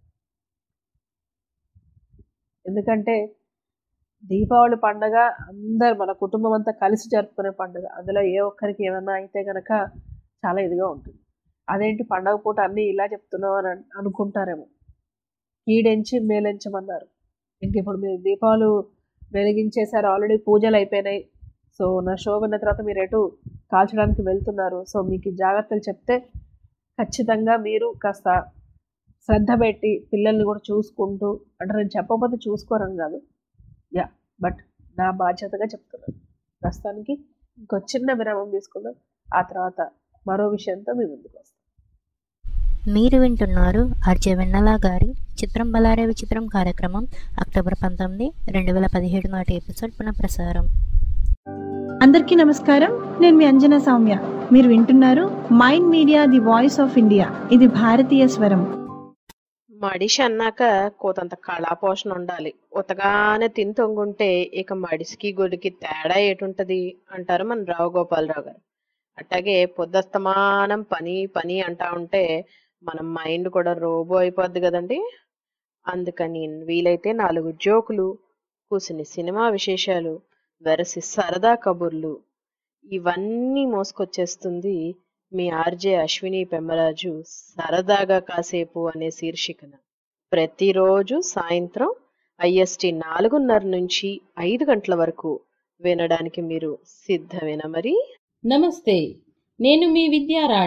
ఎందుకంటే దీపావళి పండుగ అందరు మన కుటుంబం అంతా కలిసి జరుపుకునే పండుగ. అందులో ఏ ఒక్కరికి ఏమన్నా అయితే కనుక చాలా ఇదిగా ఉంటుంది. అదేంటి పండగ పూట అన్నీ ఇలా చెప్తున్నావు అని అనుకుంటారేమో. కీడెంచి మేలెంచమన్నారు. ఇంక ఇప్పుడు మీరు దీపాలు వెలిగించేశారు, ఆల్రెడీ పూజలు అయిపోయినాయి. సో నా షో విన్న తర్వాత మీరు ఎటు కాల్చడానికి వెళ్తున్నారు. సో మీకు జాగ్రత్తలు చెప్తే ఖచ్చితంగా మీరు కాస్త శ్రద్ధ పెట్టి పిల్లల్ని కూడా చూసుకుంటూ, అంటే నేను చెప్పకపోతే చూసుకోరని కాదు, బట్ నా బాధ్యతగా చెప్తున్నాను. ప్రస్తుతానికి ఇంకో చిన్న విరామం తీసుకుందాం, ఆ తర్వాత మరో విషయంతో మీ ముందుకు వస్తాం. మీరు వింటున్నారు ఆర్జే వెన్నెల గారి చిత్రం బలారే విచిత్రం కార్యక్రమం అక్టోబర్ 19, 2017 నాటి ఎపిసోడ్ పునఃప్రసారం. అందరికీ నమస్కారం, నేను మీ అంజనా సౌమ్య. మీరు వింటున్నారు Mind Media the voice of India. ఇది భారతీయ స్వరం. మడిషి అన్నాక కోతంత కళాపోషణ ఉండాలి. ఉతగానే తిని తొంగుంటే ఇక మడిసికి గొడికి తేడా ఏటుంటది అంటారు మన రావు గోపాలరావు గారు. అట్లాగే పొద్దస్తమానం పని పని అంటా ఉంటే మన మైండ్ కూడా రోబో అయిపోద్ది కదండి. అందుకని వీలైతే 4 జోకులు, కూసిని సినిమా విశేషాలు, వెరసి సరదా కబుర్లు ఇవన్నీ మోసుకొచ్చేస్తుంది మీ ఆర్జే అశ్విని పెమ్మరాజు సరదాగా కాసేపు అనే శీర్షికన. ప్రతిరోజు సాయంత్రం IST 4:30 నుంచి 5 గంటల వరకు వినడానికి మీరు సిద్ధమేనా మరి? నమస్తే, నేను మీ విద్యారాణి.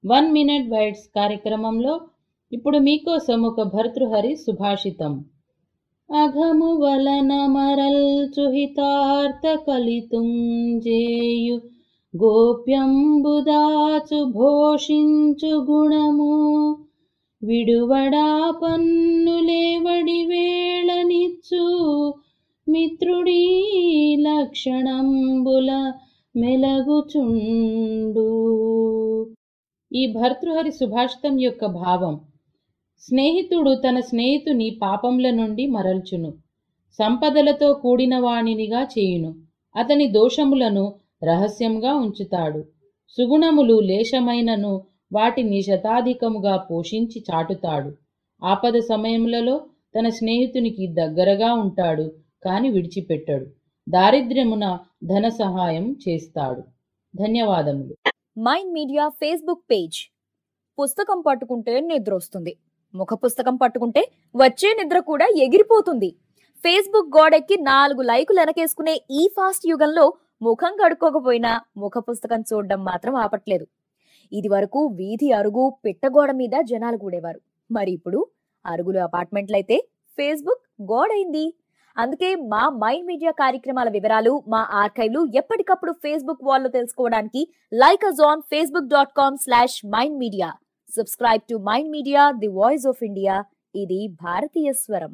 1 మినిట్ బైట్స్ కార్యక్రమంలో ఇప్పుడు మీకోసం ఒక భర్తృహరి సుభాషితం. అఘము వలన మరల్చుహితార్థ కలితుంజేయు గోప్యంబుదాచు భోషించు గుణము విడువడా పన్నులేవడి వేళనిచ్చు మిత్రుడీ లక్షణంబుల మెలగుచుండు. ఈ భర్తృహరి సుభాషితం యొక్క భావం: స్నేహితుడు తన స్నేహితుని పాపంల నుండి మరల్చును, సంపదలతో కూడిన వాణినిగా చేయును, అతని దోషములను రహస్యంగా ఉంచుతాడు, సుగుణములు లేశమైనను వాటిని శతాధికముగా పోషించి చాటుతాడు, ఆపద సమయములలో తన స్నేహితునికి దగ్గరగా ఉంటాడు కాని విడిచిపెట్టడు, దారిద్ర్యమున ధన సహాయం చేస్తాడు. ధన్యవాదములు. Mind Media Facebook page. పుస్తకం పట్టుకుంటే నిద్ర వస్తుంది, ముఖ పుస్తకం పట్టుకుంటే వచ్చే నిద్ర కూడా ఎగిరిపోతుంది. ఫేస్బుక్ గోడెక్కి 4 లైకులు వెనకేసుకునే ఈ ఫాస్ట్ యుగంలో ముఖం కడుక్కోకపోయినా ముఖ పుస్తకం చూడడం మాత్రం ఆపట్లేదు. ఇది వరకు వీధి అరుగు పిట్టగోడ మీద జనాలు కూడేవారు, మరి ఇప్పుడు అరుగులు అపార్ట్మెంట్లయితే ఫేస్బుక్ గోడైంది. అందుకే మా మైండ్ మీడియా కార్యక్రమాల వివరాలు, మా ఆర్కైవ్లు ఎప్పటికప్పుడు ఫేస్బుక్ వాల్లో తెలుసుకోవడానికి like us on facebook.com/mindmedia. Subscribe to Mind Media, the voice of India. ఇది భారతీయ స్వరం.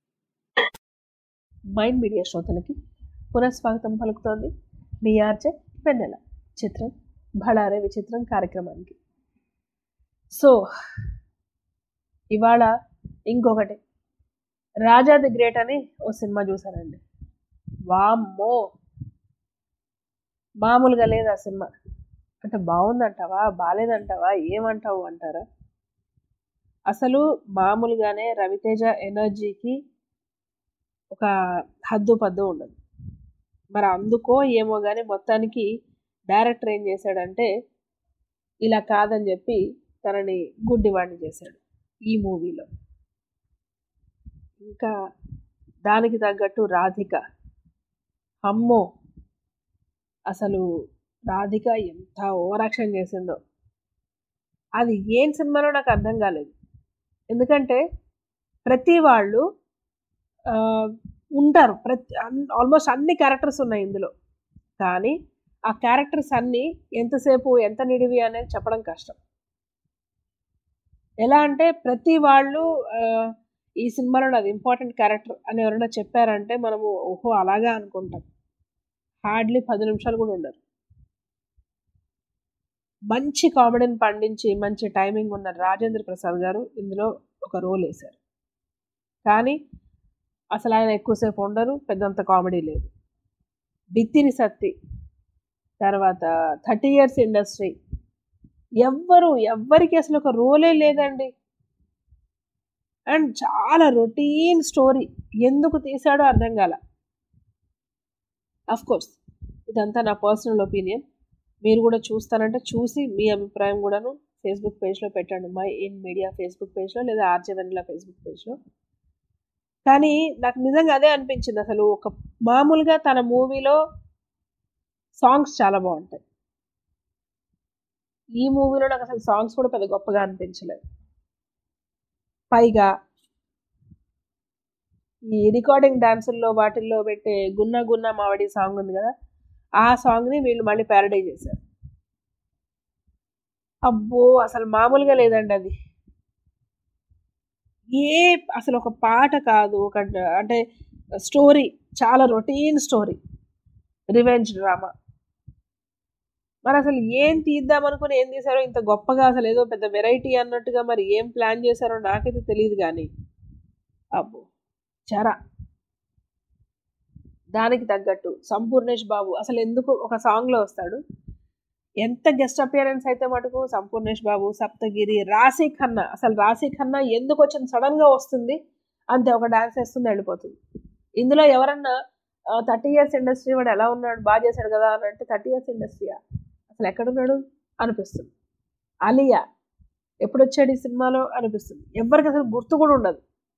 మైండ్ మీడియా శ్రోతలకి పునఃస్వాగతం పలుకుతోంది మీ ఆర్జే వెన్నెల. చిత్రం భళారే విచిత్రం కార్యక్రమానికి. సో ఇవాళ ఇంకొకటి, రాజా ది గ్రేట్ అని ఓ సినిమా చూసానండి. వామ్మో, మామూలుగా లేదు ఆ సినిమా. అంటే బాగుందంటావా బాగాలేదంటావా ఏమంటావు అంటారా? అసలు మామూలుగానే రవితేజ ఎనర్జీకి ఒక హద్దు పద్దు ఉండదు. మరి అందుకో ఏమో కానీ మొత్తానికి డైరెక్టర్ ఏం చేశాడంటే ఇలా కాదని చెప్పి తనని గుడ్డివాడిని చేశాడు ఈ మూవీలో. ఇంకా దానికి తగ్గట్టు రాధిక, అమ్మో అసలు రాధిక ఎంత ఓవర్ యాక్షన్ చేసిందో. అది ఏం సినిమాలో నాకు అర్థం కాలేదు. ఎందుకంటే ప్రతి వాళ్ళు ఉంటారు, ఆల్మోస్ట్ అన్ని క్యారెక్టర్స్ ఉన్నాయి ఇందులో, కానీ ఆ క్యారెక్టర్స్ అన్నీ ఎంతసేపు ఎంత నిడివి అనేది చెప్పడం కష్టం. ఎలా అంటే ప్రతి వాళ్ళు ఈ సినిమాలో నాది ఇంపార్టెంట్ క్యారెక్టర్ అని ఎవరైనా చెప్పారంటే మనము ఓహో అలాగా అనుకుంటాం. హార్డ్లీ 10 నిమిషాలు కూడా ఉండరు. మంచి కామెడీని పండించి మంచి టైమింగ్ ఉన్న రాజేంద్ర ప్రసాద్ గారు ఇందులో ఒక రోల్ వేశారు. కానీ అసలు ఆయన ఎక్కువసేపు ఉండరు, పెద్దంత కామెడీ లేదు. బిత్తిరి సత్తి, తర్వాత 30 years ఇండస్ట్రీ, ఎవ్వరికి అసలు ఒక రోలే లేదండి. అండ్ చాలా రొటీన్ స్టోరీ, ఎందుకు తీశాడో అర్థం కాల. కోర్స్ ఇదంతా నా పర్సనల్ ఒపీనియన్. మీరు కూడా చూస్తానంటే చూసి మీ అభిప్రాయం కూడాను ఫేస్బుక్ పేజ్లో పెట్టండి, మై ఇన్ మీడియా ఫేస్బుక్ పేజ్లో లేదా ఆర్జే వెన్నెల ఫేస్బుక్ పేజ్లో. కానీ నాకు నిజంగా అదే అనిపించింది. అసలు ఒక మామూలుగా తన మూవీలో సాంగ్స్ చాలా బాగుంటాయి, ఈ మూవీలో నాకు అసలు సాంగ్స్ కూడా పెద్ద గొప్పగా అనిపించలేదు. పైగా ఈ రికార్డింగ్ డాన్సుల్లో వాటిల్లో పెట్టే గున్నా గున్నా మావడి సాంగ్ ఉంది కదా, ఆ సాంగ్ని వీళ్ళు మళ్ళీ ప్యారడై చేశారు. అబ్బో అసలు మామూలుగా లేదండి అది. అసలు ఒక పాట కాదు, ఒక అంటే స్టోరీ చాలా రొటీన్ స్టోరీ, రివెంజ్ డ్రామా. మరి అసలు ఏం తీద్దామనుకుని ఏం తీశారో ఇంత గొప్పగా, అసలు ఏదో పెద్ద వెరైటీ అన్నట్టుగా మరి ఏం ప్లాన్ చేశారో నాకైతే తెలియదు. కానీ అబ్బో చరా. దానికి తగ్గట్టు సంపూర్ణేష్ బాబు అసలు ఎందుకు ఒక సాంగ్లో వస్తాడు, ఎంత గెస్ట్ అపియరెన్స్ అయితే మటుకు సంపూర్ణేష్ బాబు, సప్తగిరి, రాశీ ఖన్నా. అసలు రాశీ ఖన్నా ఎందుకు వచ్చింది, సడన్గా వస్తుంది అంతే, ఒక డాన్స్ వేస్తుంది వెళ్ళిపోతుంది. ఇందులో ఎవరన్నా 30 years ఇండస్ట్రీ వాడు ఎలా ఉన్నాడు, బాగా చేశాడు కదా అని అంటే 30 years ఇండస్ట్రీయా, అసలు ఎక్కడున్నాడు అనిపిస్తుంది. అలియా ఎప్పుడు వచ్చాడు ఈ సినిమాలో అనిపిస్తుంది. ఎవరికి అసలు గుర్తు కూడా ఉండదు.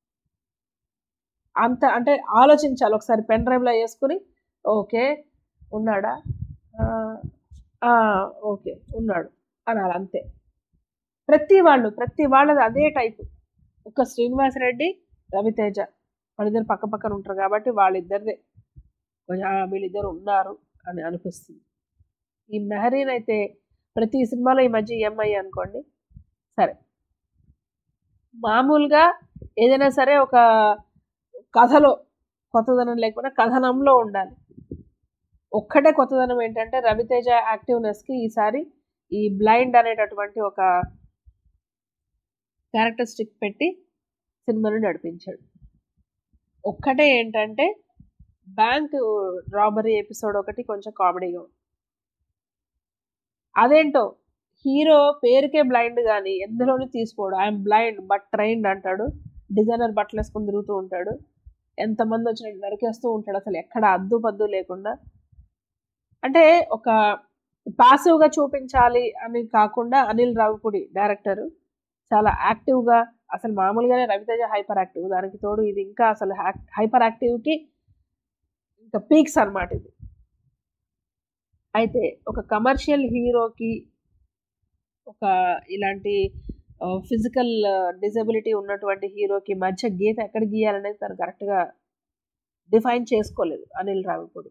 అంత అంటే ఆలోచించాలి ఒకసారి, పెన్ డ్రైవ్లో వేసుకుని ఓకే ఉన్నాడా, ఓకే ఉన్నాడు అనాలి అంతే. ప్రతి వాళ్ళది అదే టైపు. ఒక శ్రీనివాసరెడ్డి, రవితేజ వాళ్ళిద్దరు పక్క పక్కన ఉంటారు కాబట్టి వాళ్ళిద్దరిదే కొంచెం వీళ్ళిద్దరు ఉన్నారు అని అనిపిస్తుంది. ఈ మెహరీన్ అయితే ప్రతి సినిమాలో ఈ మధ్య EMI అనుకోండి, సరే మామూలుగా ఏదైనా సరే ఒక కథలో కొత్తదనం లేకపోయినా కథనంలో ఉండాలి. ఒక్కటే కొత్తదనం ఏంటంటే రవితేజ యాక్టివ్నెస్కి ఈసారి ఈ బ్లైండ్ అనేటటువంటి ఒక క్యారెక్టరిస్టిక్ పెట్టి సినిమాను నడిపించాడు. ఒక్కటే ఏంటంటే బ్యాంక్ రాబరీ ఎపిసోడ్ ఒకటి కొంచెం కామెడీగా ఉంది. అదేంటో హీరో పేరుకే బ్లైండ్ కానీ ఎందులోనూ తీసుకోడు. ఐఎమ్ బ్లైండ్ బట్ ట్రైన్డ్ అంటాడు, డిజైనర్ బట్టలు వేసుకొని తిరుగుతూ ఉంటాడు, ఎంతమంది వచ్చినట్టు నరికేస్తూ ఉంటాడు, అసలు ఎక్కడ అద్దు పద్దు లేకుండా. అంటే ఒక పాసివ్గా చూపించాలి అని కాకుండా అనిల్ రావిపూడి డైరెక్టర్ చాలా యాక్టివ్గా, అసలు మామూలుగానే రవితేజ హైపర్ యాక్టివ్, దానికి తోడు ఇది ఇంకా అసలు హైపర్ యాక్టివ్కి ఇంకా పీక్స్ అన్నమాట ఇది. అయితే ఒక కమర్షియల్ హీరోకి ఒక ఇలాంటి ఫిజికల్ డిజబిలిటీ ఉన్నటువంటి హీరోకి మధ్య గీత ఎక్కడ గీయాలనేది తను కరెక్ట్గా డిఫైన్ చేసుకోలేదు అనిల్ రావిపూడి.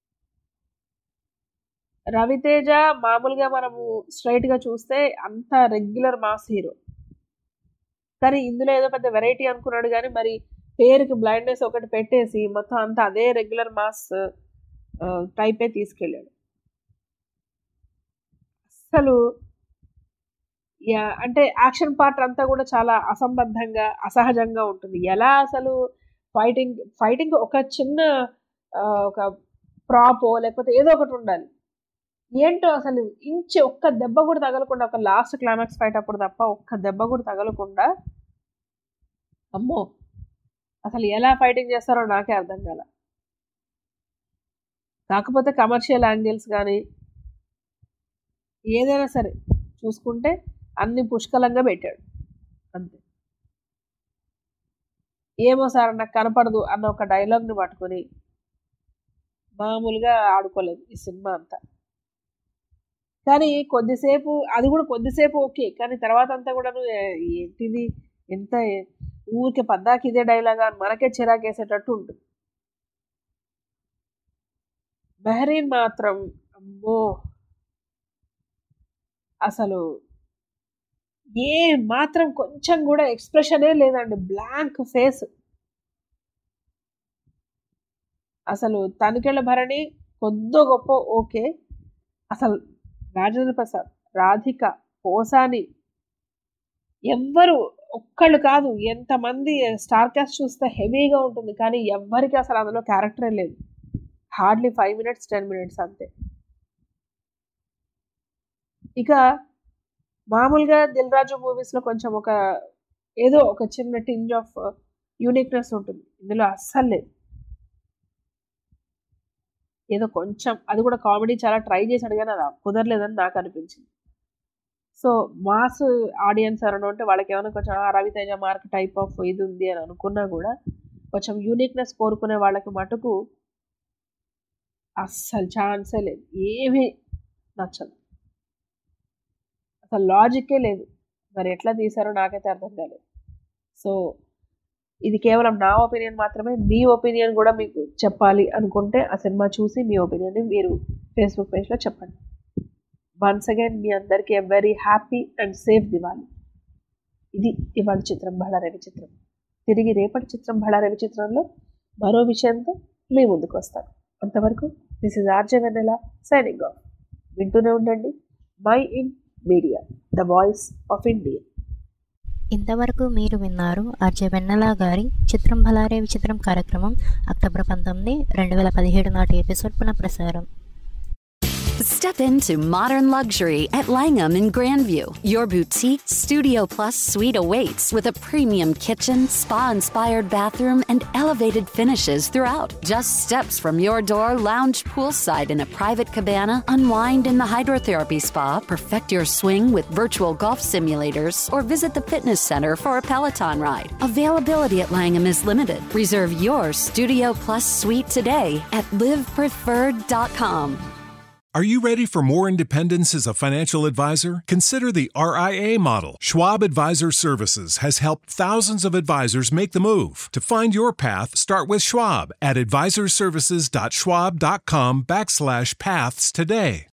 రవితేజ మామూలుగా మనము స్ట్రైట్గా చూస్తే అంత రెగ్యులర్ మాస్ హీరో, కానీ ఇందులో ఏదో పెద్ద వెరైటీ అనుకున్నాడు కానీ మరి పేరుకి బ్లైండ్నెస్ ఒకటి పెట్టేసి మొత్తం అంతా అదే రెగ్యులర్ మాస్ టైపే తీసుకెళ్ళాడు. అసలు అంటే యాక్షన్ పార్ట్ అంతా కూడా చాలా అసంబద్ధంగా అసహజంగా ఉంటుంది. ఎలా అసలు ఫైటింగ్ ఒక చిన్న ఒక ప్రాపో లేకపోతే ఏదో ఒకటి ఉండాలి. ఏంటో అసలు ఒక్క దెబ్బ కూడా తగలకుండా, ఒక లాస్ట్ క్లైమాక్స్ ఫైట్ అప్పుడు తప్ప ఒక్క దెబ్బ కూడా తగలకుండా, అమ్మో అసలు ఎలా ఫైటింగ్ చేస్తారో నాకే అర్థం కాల. కాకపోతే కమర్షియల్ యాంగిల్స్ కానీ ఏదైనా సరే చూసుకుంటే అన్ని పుష్కలంగా పెట్టాడు అంతే. ఏమో సార్ నాకు కనపడదు అన్న ఒక డైలాగ్ని పట్టుకొని మామూలుగా ఆడుకోలేదు ఈ సినిమా అంతా. కానీ కొద్దిసేపు అది కూడా కొద్దిసేపు ఓకే, కానీ తర్వాత అంతా కూడా ఏంటిది ఎంత ఊరికే పద్దాకి ఇదే డైలాగా మనకే చిరాకేసేటట్టు ఉంటుంది. మెహరీన్ మాత్రం అమ్మో అసలు ఏ మాత్రం కొంచెం కూడా ఎక్స్ప్రెషనే లేదండి, బ్లాంక్ ఫేస్. అసలు తనికెళ్ళ భరణి కొద్దో గొప్ప ఓకే, అసలు రాజేంద్ర ప్రసాద్, రాధిక, పోసాని ఎవ్వరు ఒక్కళ్ళు కాదు, ఎంతమంది స్టార్ కాస్ట్ చూస్తే హెవీగా ఉంటుంది, కానీ ఎవ్వరికి అసలు అందులో క్యారెక్టరే లేదు. హార్డ్లీ 5 minutes 10 minutes అంతే. ఇక మామూలుగా దిల్ రాజు మూవీస్లో కొంచెం ఒక ఏదో ఒక చిన్న టింజ్ ఆఫ్ యూనిక్నెస్ ఉంటుంది, ఇందులో అస్సలు లేదు. ఏదో కొంచెం అది కూడా కామెడీ చాలా ట్రై చేశాడు కానీ అది కుదరలేదని నాకు అనిపించింది. సో మాస్ ఆడియన్స్ అని అంటే వాళ్ళకి ఏమైనా కొంచెం రవితేజ మార్క్ టైప్ ఆఫ్ ఇది ఉంది అని అనుకున్నా కూడా కొంచెం యూనిక్నెస్ కోరుకునే వాళ్ళకి మటుకు అస్సలు ఛాన్సే లేదు, ఏమీ నచ్చదు, అసలు లాజిక్కే లేదు. మరి ఎట్లా తీశారో నాకైతే అర్థం కాలేదు. సో ఇది కేవలం నా ఒపీనియన్ మాత్రమే. మీ ఒపీనియన్ కూడా మీకు చెప్పాలి అనుకుంటే ఆ సినిమా చూసి మీ ఒపీనియన్ని మీరు ఫేస్బుక్ పేజ్లో చెప్పండి. వన్స్ అగైన్ మీ అందరికీ a very happy and safe Diwali. ఇది ఇవాళ చిత్రం బళారే విచిత్రం. తిరిగి రేపటి చిత్రం బళారే విచిత్రంలో మరో విషయంతో మీ ముందుకు వస్తాను. అంతవరకు this is RJ Vennela signing off. వింటూనే ఉండండి My In Media, the voice of India. ఇంతవరకు మీరు విన్నారు ఆర్జే వెన్నెల గారి చిత్రం బళారే విచిత్రం కార్యక్రమం అక్టోబర్ 19, 2017 నాటి ఎపిసోడ్ పునఃప్రసారం. Step into modern luxury at Langham in Grandview. Your boutique Studio Plus suite awaits with a premium kitchen, spa-inspired bathroom, and elevated finishes throughout. Just steps from your door, lounge poolside in a private cabana, unwind in the hydrotherapy spa, perfect your swing with virtual golf simulators, or visit the fitness center for a Peloton ride. Availability at Langham is limited. Reserve your Studio Plus suite today at livepreferred.com. Are you ready for more independence as a financial advisor? Consider the RIA model. Schwab Advisor Services has helped thousands of advisors make the move. To find your path, start with Schwab at advisorservices.schwab.com/paths today.